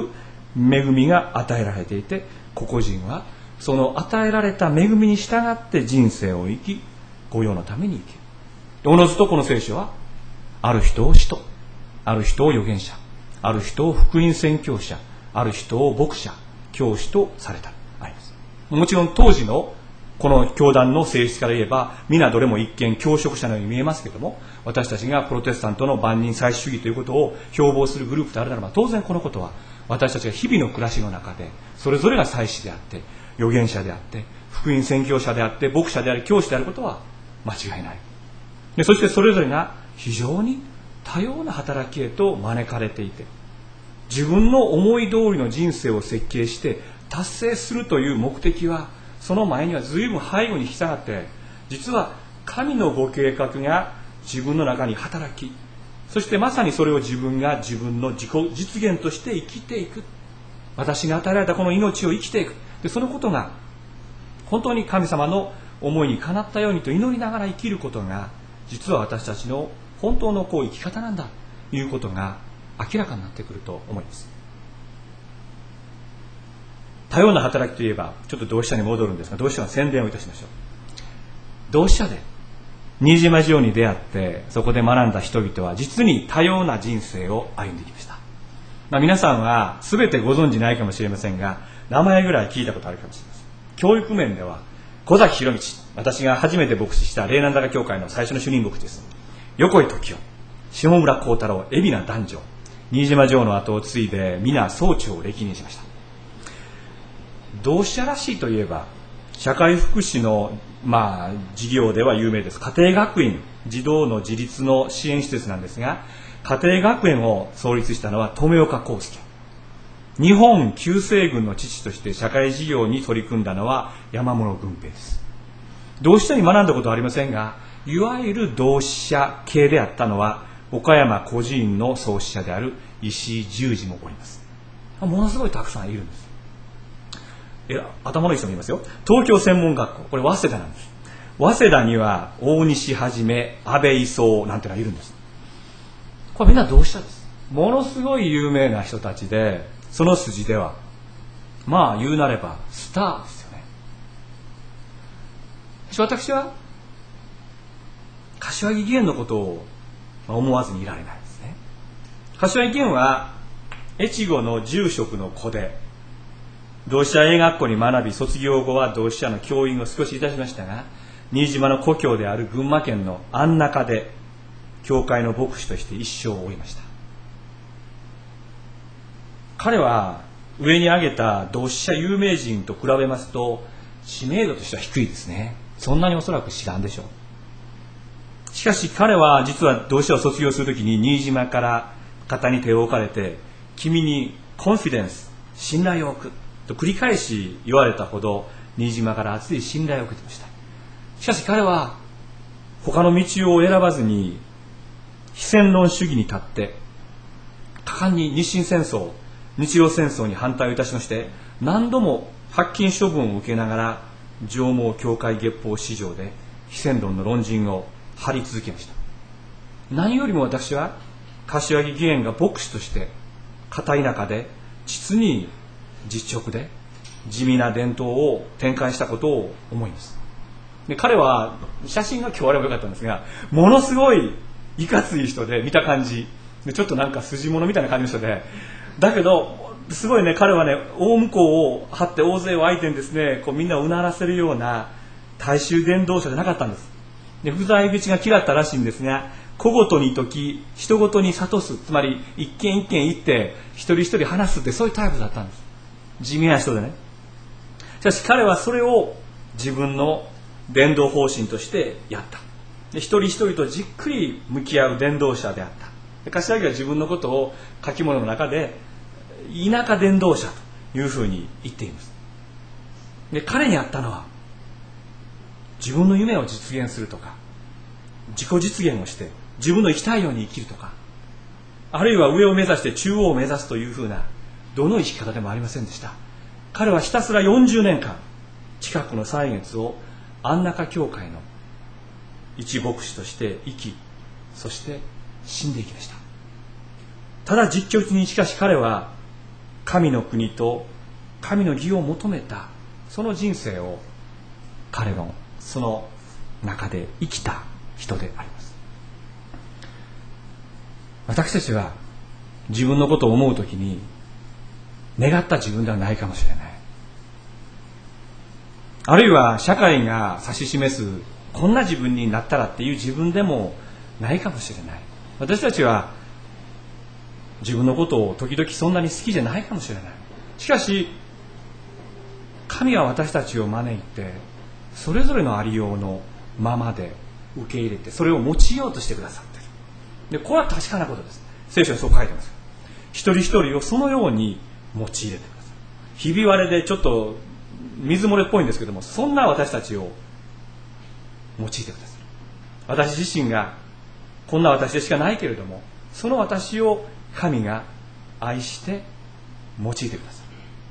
恵みが与えられていて、個々人はその与えられた恵みに従って人生を生き、御用のために生きる。おのずとこの聖書は、ある人を使徒、ある人を預言者、ある人を福音宣教者、ある人を牧者、教師とされた。あります。もちろん当時のこの教団の性質から言えば、皆どれも一見教職者のように見えますけれども、私たちがプロテスタントの万人祭司主義ということを標榜するグループであるならば、当然このことは私たちが日々の暮らしの中で、それぞれが祭司であって、預言者であって、福音宣教者であって、牧者であり、教師であることは間違いない。でそしてそれぞれが非常に多様な働きへと招かれていて、自分の思い通りの人生を設計して達成するという目的は、その前には随分背後に引き下がって、実は神のご計画が自分の中に働き、そしてまさにそれを自分が自分の自己実現として生きていく。私が与えられたこの命を生きていく。でそのことが本当に神様の思いにかなったようにと祈りながら生きることが、実は私たちの本当の生き方なんだということが明らかになってくると思います。多様な働きといえば、ちょっと同志社に戻るんですが、同志社の宣伝をいたしましょう。同志社で新島城に出会って、そこで学んだ人々は実に多様な人生を歩んできました。皆さんは全てご存じないかもしれませんが、名前ぐらい聞いたことあるかもしれません。教育面では小崎博道、私が初めて牧師した霊南坂教会の最初の主任牧師です。横井時夫、下村幸太郎、海老名男女、新島城の後を継いで皆総長を歴任しました。同志社らしいといえば、社会福祉の事業では有名です。家庭学院、児童の自立の支援施設なんですが、家庭学園を創立したのは富岡康介。日本旧西軍の父として社会事業に取り組んだのは山室軍平です。同志社に学んだことはありませんが、いわゆる同志社系であったのは岡山孤児院の創始者である石井十二もおります。ものすごいたくさんいるんです。頭のいい人もいますよ。東京専門学校、これ早稲田なんです。早稲田には大西はじめ、安倍勲なんてのがいるんです。これみんな同志社です。ものすごい有名な人たちで、その筋では言うなればスターですよね。私は柏木義円のことを思わずにいられないですね。柏木義円は越後の住職の子で、同志社英学校に学び、卒業後は同志社の教員を少しいたしましたが、新島の故郷である群馬県の安中で教会の牧師として一生を終えました。彼は上に挙げた同志社有名人と比べますと知名度としては低いですね。そんなにおそらく知らんでしょう。しかし彼は実は同志社を卒業するときに新島から肩に手を置かれて、君にコンフィデンス、信頼を置くと繰り返し言われたほど、新島から熱い信頼を受けていました。しかし彼は他の道を選ばずに非戦論主義に立って、果敢に日清戦争、日露戦争に反対をいたしまして、何度も発禁処分を受けながら上毛教会月報市場で非戦論の論陣を張り続けました。何よりも私は柏木義円が牧師として片田舎で実に実直で地味な伝統を展開したことを思います。で彼は写真が今日あればよかったんですが、ものすごいいかつい人で、見た感じでちょっとなんか筋物みたいな感じの人で、だけどすごいね、彼はね、大向こうを張って大勢を相手にですね、こうみんなをうならせるような大衆伝道者じゃなかったんです。で不在口が嫌ったらしいんですが、小言に説き人ごとに諭す、つまり一軒一軒行って一人一人話すって、そういうタイプだったんです。地味な人でね。しかし彼はそれを自分の伝道方針としてやった。で一人一人とじっくり向き合う伝道者であった。で柏木は自分のことを書き物の中で田舎伝道者というふうに言っています。で彼にあったのは、自分の夢を実現するとか、自己実現をして自分の生きたいように生きるとか、あるいは上を目指して中央を目指すというふうなどの生き方でもありませんでした。彼はひたすら40年間近くの歳月を安中教会の一牧師として生き、そして死んでいきました。ただ実直に、しかし彼は神の国と神の義を求めたその人生を彼のその中で生きた人であります。私たちは自分のことを思うときに願った自分ではないかもしれない。あるいは社会が指し示すこんな自分になったらっていう自分でもないかもしれない。私たちは自分のことを時々そんなに好きじゃないかもしれない。しかし神は私たちを招いてそれぞれのありようのままで受け入れてそれを用いようとしてくださっている。でこれは確かなことです。聖書にそう書いてます。一人一人をそのように用いれてください。ひび割れでちょっと水漏れっぽいんですけども、そんな私たちを用いてください。私自身がこんな私でしかないけれども、その私を神が愛して用いてください。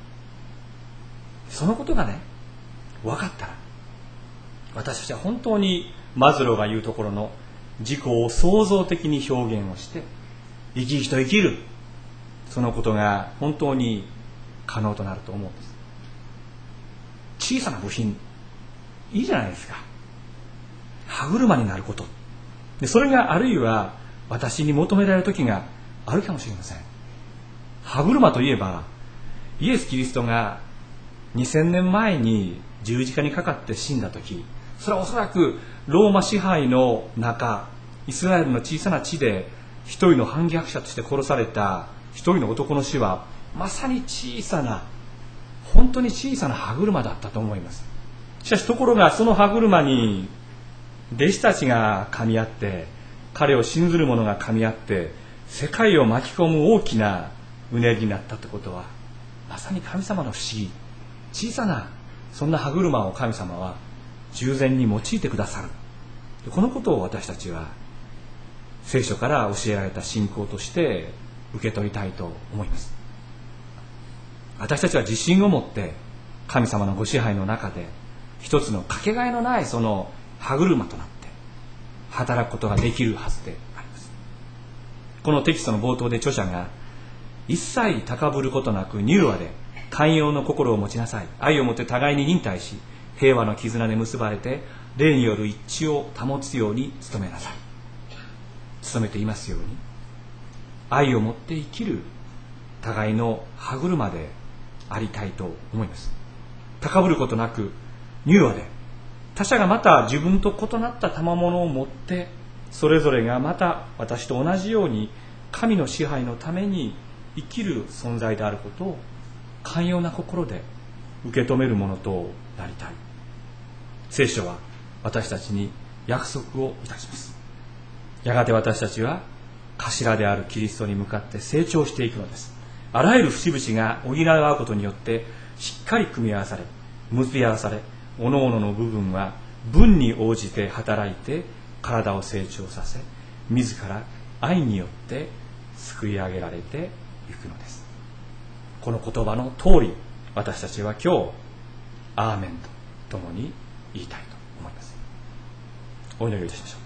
そのことがね分かったら、私たちは本当にマズローが言うところの自己を創造的に表現をして生き生きと生きる、そのことが本当に可能となると思うんです。小さな部品いいじゃないですか。歯車になることで、それがあるいは私に求められる時があるかもしれません。歯車といえばイエス・キリストが2000年前に十字架にかかって死んだ時、それはおそらくローマ支配の中、イスラエルの小さな地で一人の反逆者として殺された一人の男の死はまさに小さな、本当に小さな歯車だったと思います。しかしところがその歯車に弟子たちが噛み合って、彼を信ずる者が噛み合って世界を巻き込む大きなうねりになったということは、まさに神様の不思議、小さなそんな歯車を神様は従前に用いてくださる。このことを私たちは聖書から教えられた信仰として受け取りたいと思います。私たちは自信を持って神様のご支配の中で一つのかけがえのないその歯車となって働くことができるはずであります。このテキストの冒頭で著者が、一切高ぶることなく柔和で寛容の心を持ちなさい、愛をもって互いに忍耐し平和の絆で結ばれて霊による一致を保つように努めなさい。努めていますように愛をもって生きる互いの歯車でありたいと思います。高ぶることなく柔和で、他者がまた自分と異なった賜物を持ってそれぞれがまた私と同じように神の支配のために生きる存在であることを寛容な心で受け止めるものとなりたい。聖書は私たちに約束をいたします。やがて私たちは頭であるキリストに向かって成長していくのです。あらゆる節々が補い合うことによってしっかり組み合わされ結び合わされ、各々の部分は分に応じて働いて体を成長させ、自ら愛によって救い上げられていくのです。この言葉の通り、私たちは今日アーメンと共に言いたいと思います。お祈りをいたしましょう。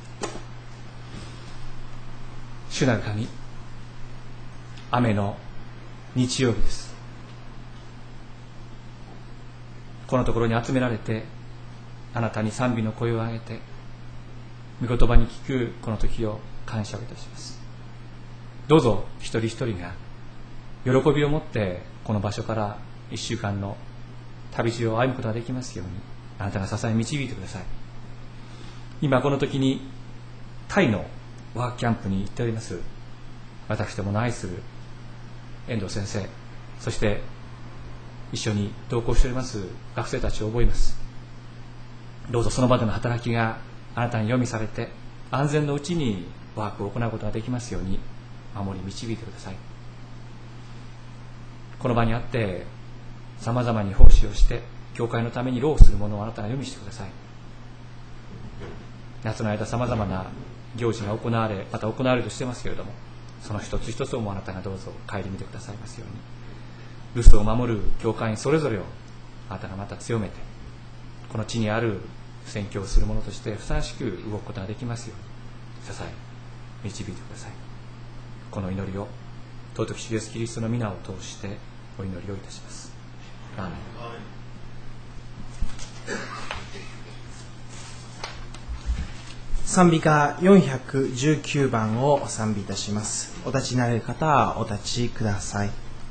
主なる神、雨の日曜日です。このところに集められて、あなたに賛美の声を上げて御言葉に聞くこの時を感謝をいたします。どうぞ一人一人が喜びを持ってこの場所から1週間の旅路を歩むことができますように、あなたが支え導いてください。今この時にタイのワークキャンプに行っております私どもの愛する遠藤先生、そして一緒に同行しております学生たちを覚えます。どうぞその場での働きがあなたに読みされて安全のうちにワークを行うことができますように守り導いてください。この場にあってさまざまに奉仕をして教会のために労をする者をあなたが読みしてください。夏の間さまざまな行事が行われ、また行われるとしてますけれども、その一つ一つをもあなたがどうぞ顧みてくださいますように、留守を守る教会員それぞれをあなたがまた強めて、この地にある宣教をする者としてふさわしく動くことができますように支え導いてください。この祈りを尊き主イエスキリストの皆を通してお祈りをいたします。アーメン。 賛美歌419番を賛美いたします。お立ちになれる方はお立ちください。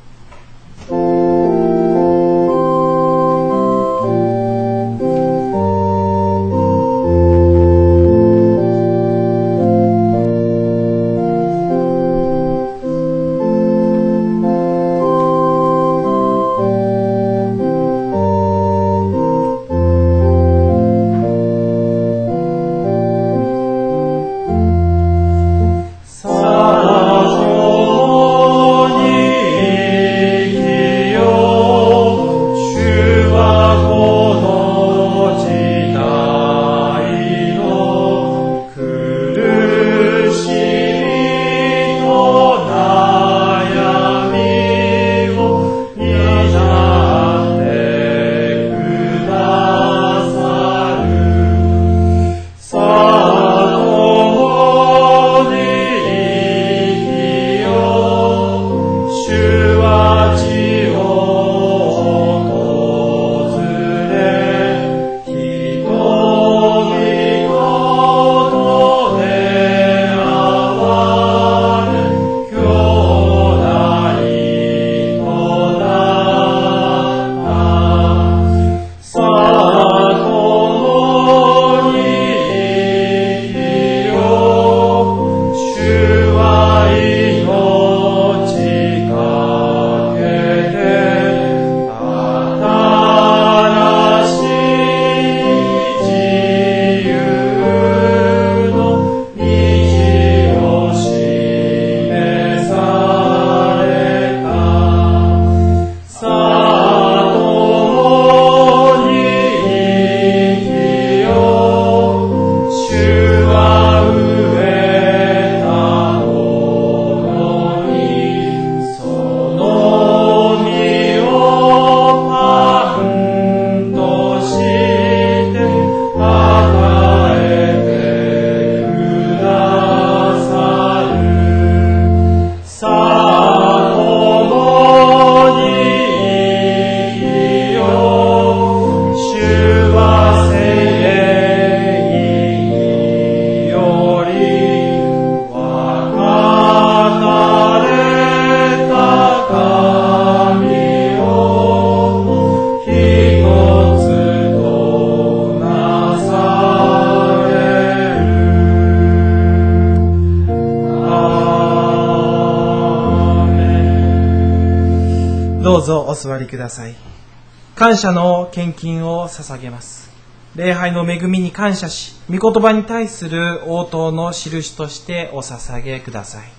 どうぞお座りください。感謝の献金を捧げます。礼拝の恵みに感謝し、御言葉に対する応答の印としてお捧げください。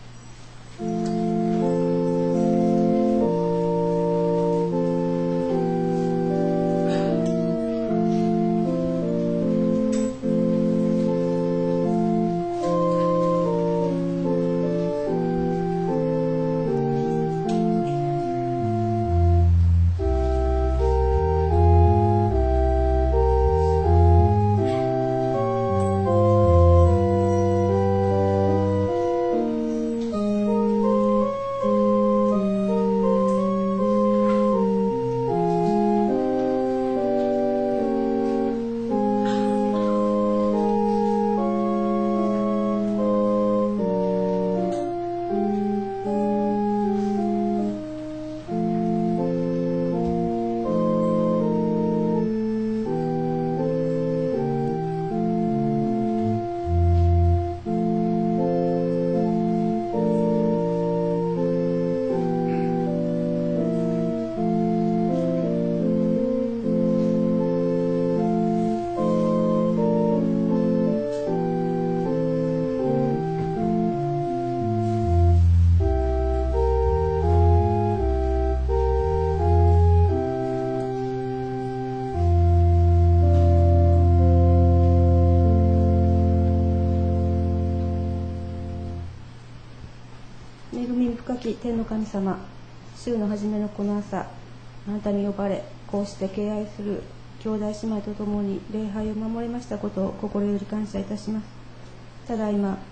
天の神様、週の初めのこの朝、あなたに呼ばれ、こうして敬愛する兄弟姉妹と共に礼拝を守りましたことを心より感謝いたします。ただいま、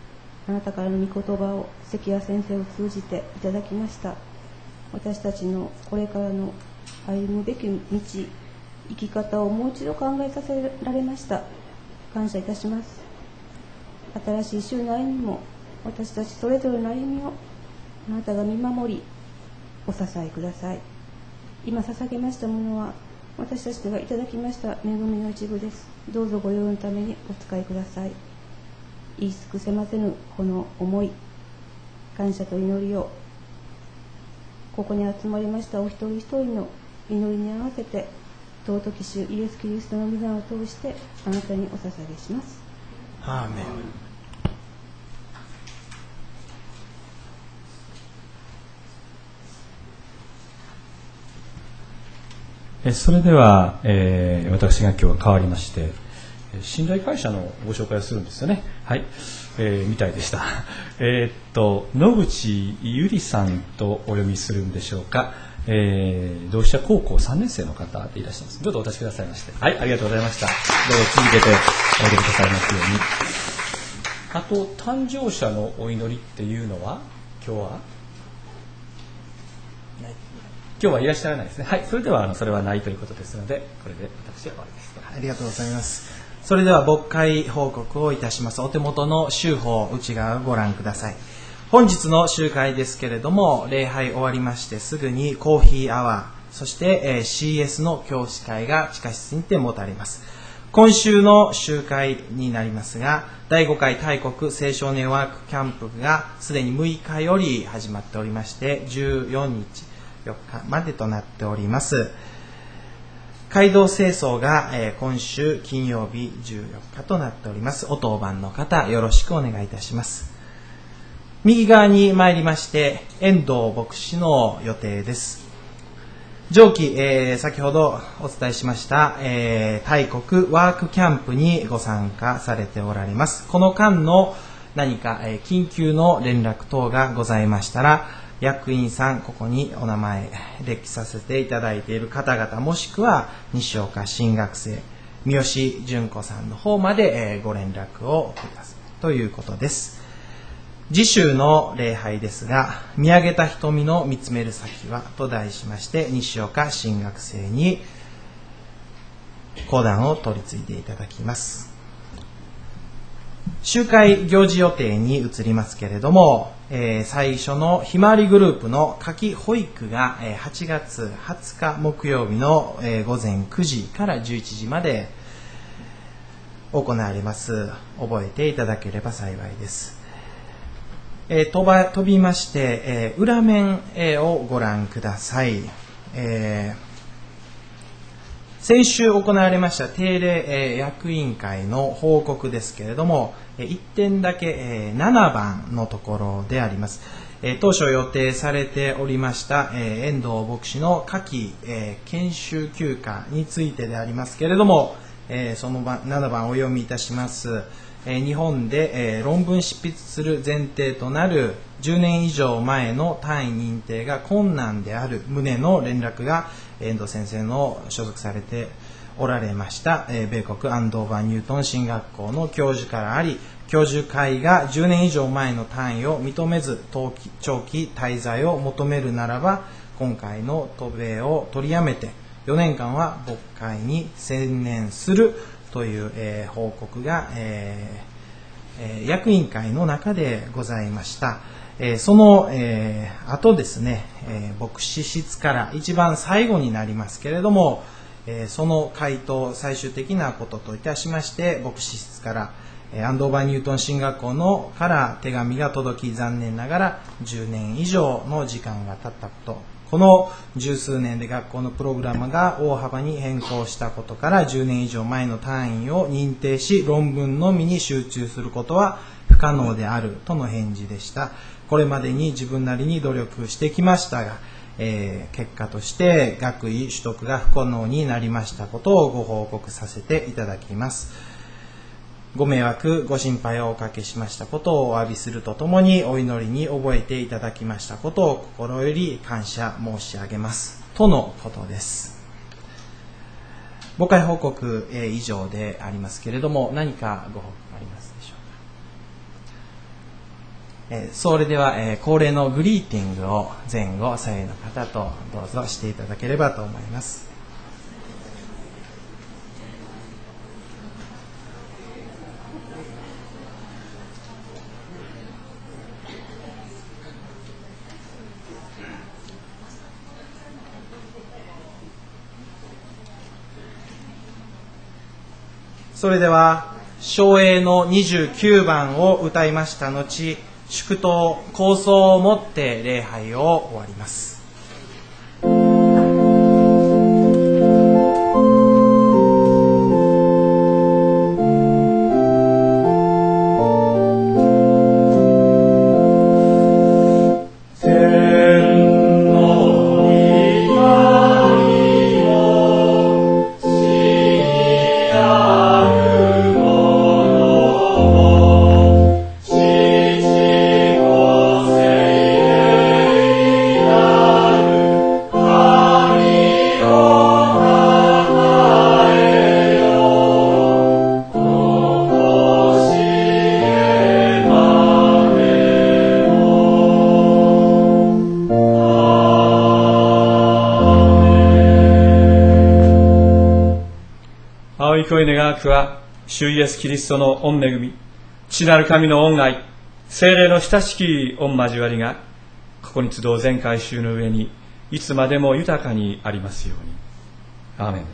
あなたからの御言葉を関谷先生を通じていただきました。私たちのこれからの歩むべき道、生き方をもう一度考えさせられました。感謝いたします。新しい週の歩みも、私たちそれぞれの歩みをあなたが見守りお支えください。今捧げましたものは私たちがいただきました恵みの一部です。どうぞご用のためにお使いください。言い尽くせませぬこの思い、感謝と祈りをここに集まりましたお一人一人の祈りに合わせて、尊き主イエス・キリストの皆を通してあなたにお捧げします。 アーメン。 それでは、私が今日は代わりまして信頼会社のご紹介をするんですよね。はい、みたいでした。野口ゆりさんとお読みするんでしょうか。同志社高校3年生の方でいらっしゃいます。どうぞお立ちくださいまして。はい、ありがとうございました。どうぞ続けておいでくださいますように。あと誕生者のお祈りっていうのは今日はいらっしゃらないですね。はい、それではそれはないということですので、これで私は終わりです。 ありがとうございます。それでは牧会報告をいたします。お手元の週報内側をご覧ください。本日の集会ですけれども、礼拝終わりましてすぐにコーヒーアワー、そして、CS の教師会が地下室にて持たれます。今週の集会になりますが、第5回大国青少年ワークキャンプがすでに6日より始まっておりまして、14日4日までとなっております。街道清掃が、今週金曜日14日となっております。お当番の方よろしくお願いいたします。右側に参りまして遠藤牧師の予定です。上記、先ほどお伝えしました、大国ワークキャンプにご参加されておられます。この間の何か、緊急の連絡等がございましたら、役員さん、ここにお名前列記させていただいている方々、もしくは西岡新学生、三好純子さんの方まで、ご連絡をくださいということです。次週の礼拝ですが、見上げた瞳の見つめる先はと題しまして、西岡新学生に講談を取り次いでいただきます。集会行事予定に移りますけれども、最初のひまわりグループの夏季保育が8月20日木曜日の午前9時から11時まで行われます。覚えていただければ幸いです。飛びまして、裏面をご覧ください。先週行われました定例役員会の報告ですけれども、1点だけ7番のところであります。当初予定されておりました遠藤牧師の夏季研修休暇についてでありますけれども、その7番お読みいたします。日本で論文執筆する前提となる10年以上前の単位認定が困難である旨の連絡が遠藤先生の所属されておられました米国アンドーバー・ニュートン進学校の教授からあり、教授会が10年以上前の単位を認めず長期滞在を求めるならば、今回の渡米を取りやめて4年間は牧会に専念するという、報告が、役員会の中でございました。その、後ですね、牧師室から一番最後になりますけれども、その回答最終的なことといたしまして、牧師室からアンドーバー・ニュートン進学校のから手紙が届き、残念ながら10年以上の時間が経ったこと、この十数年で学校のプログラムが大幅に変更したことから10年以上前の単位を認定し、論文のみに集中することは不可能であるとの返事でした。これまでに自分なりに努力してきましたが、結果として学位取得が不可能になりましたことをご報告させていただきます。ご迷惑ご心配をおかけしましたことをお詫びするとともに、お祈りに覚えていただきましたことを心より感謝申し上げますとのことです。牧会報告、以上でありますけれども、何かご報告ありますでしょうか。 それでは、恒例のグリーティングを前後左右の方とどうぞしていただければと思います。それでは唱詠の29番を歌いました後、祝祷構想をもって礼拝を終わります。 声願わくは、主イエスキリストの御恵み、父なる神の恩愛、聖霊の親しき御交わりが、ここに集う全会衆の上に、いつまでも豊かにありますように。アーメン。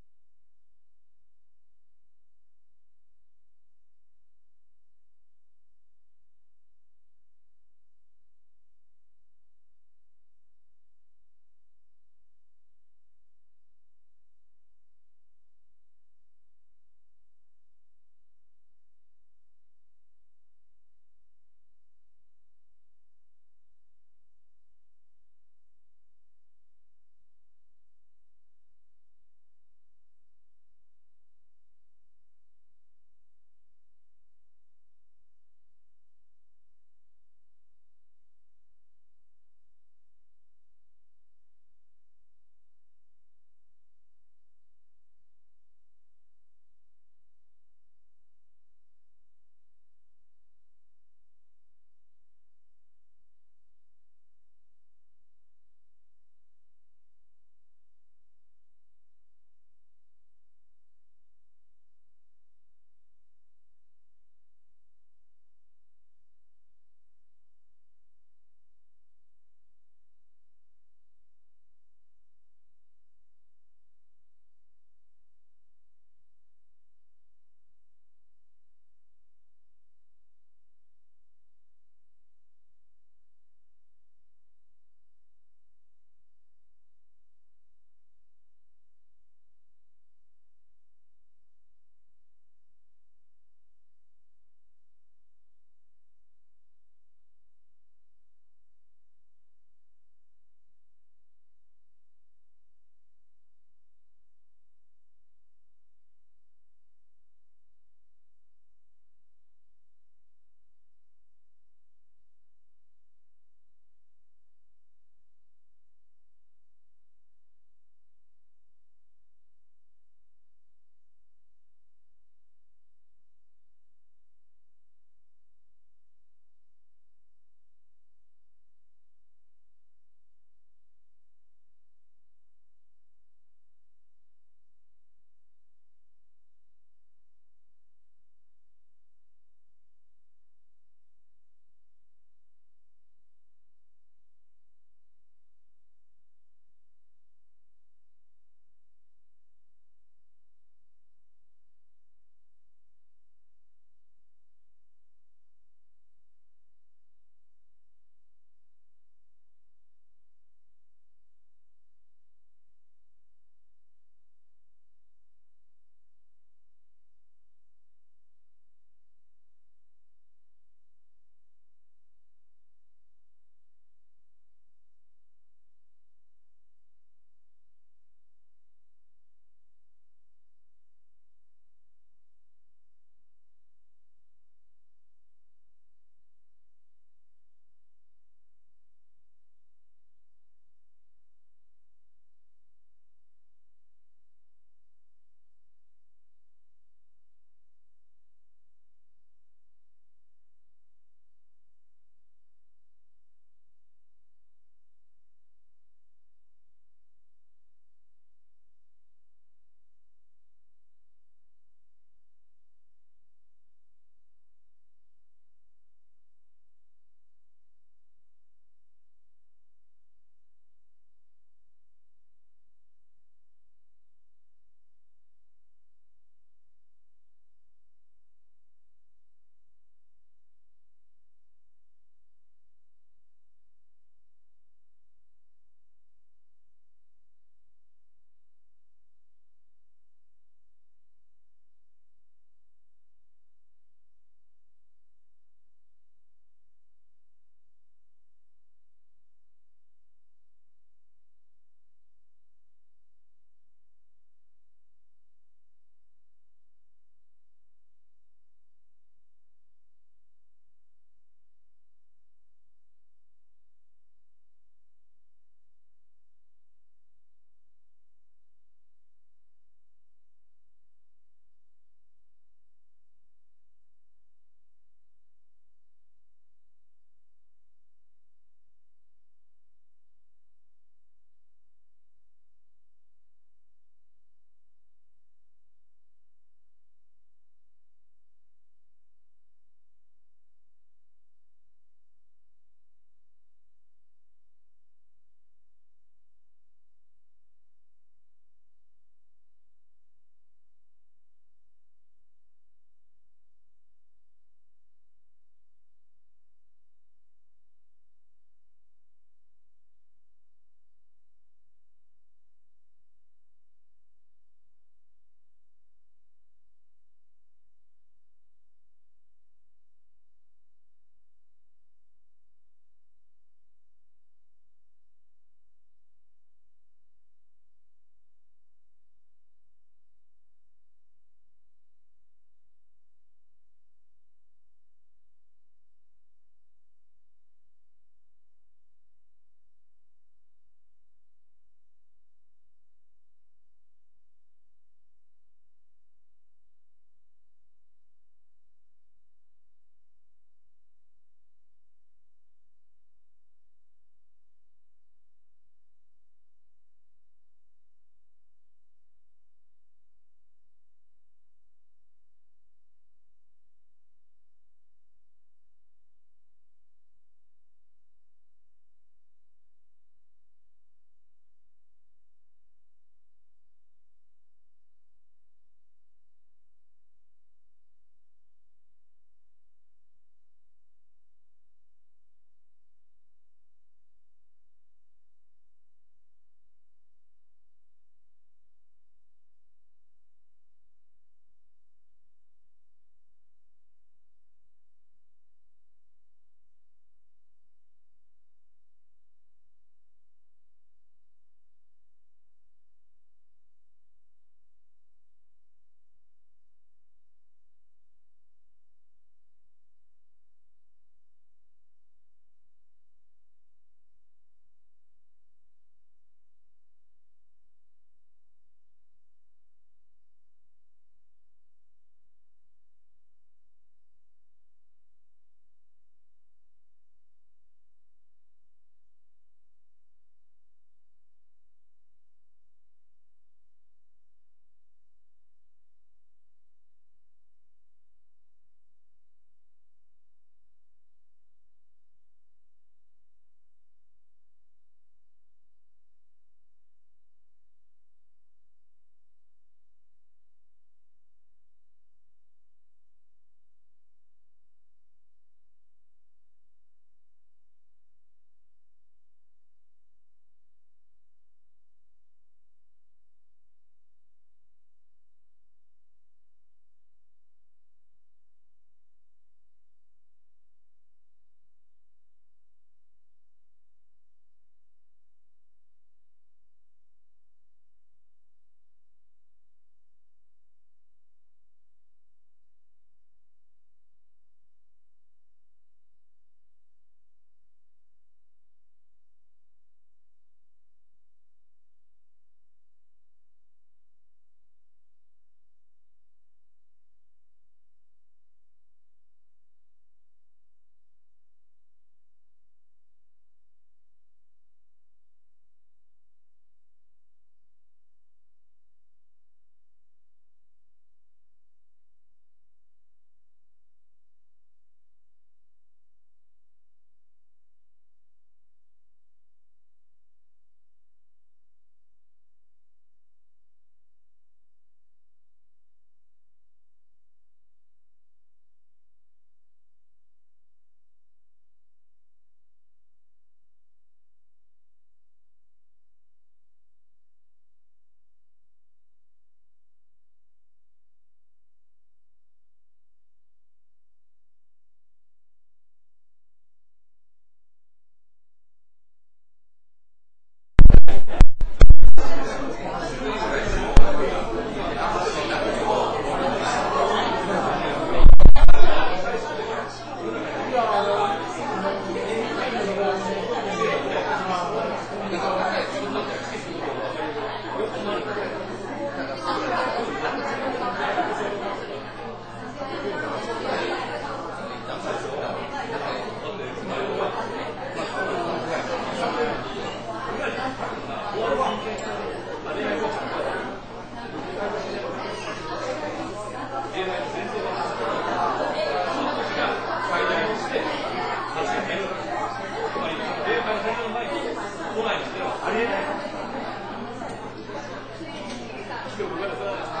ごめんなさい。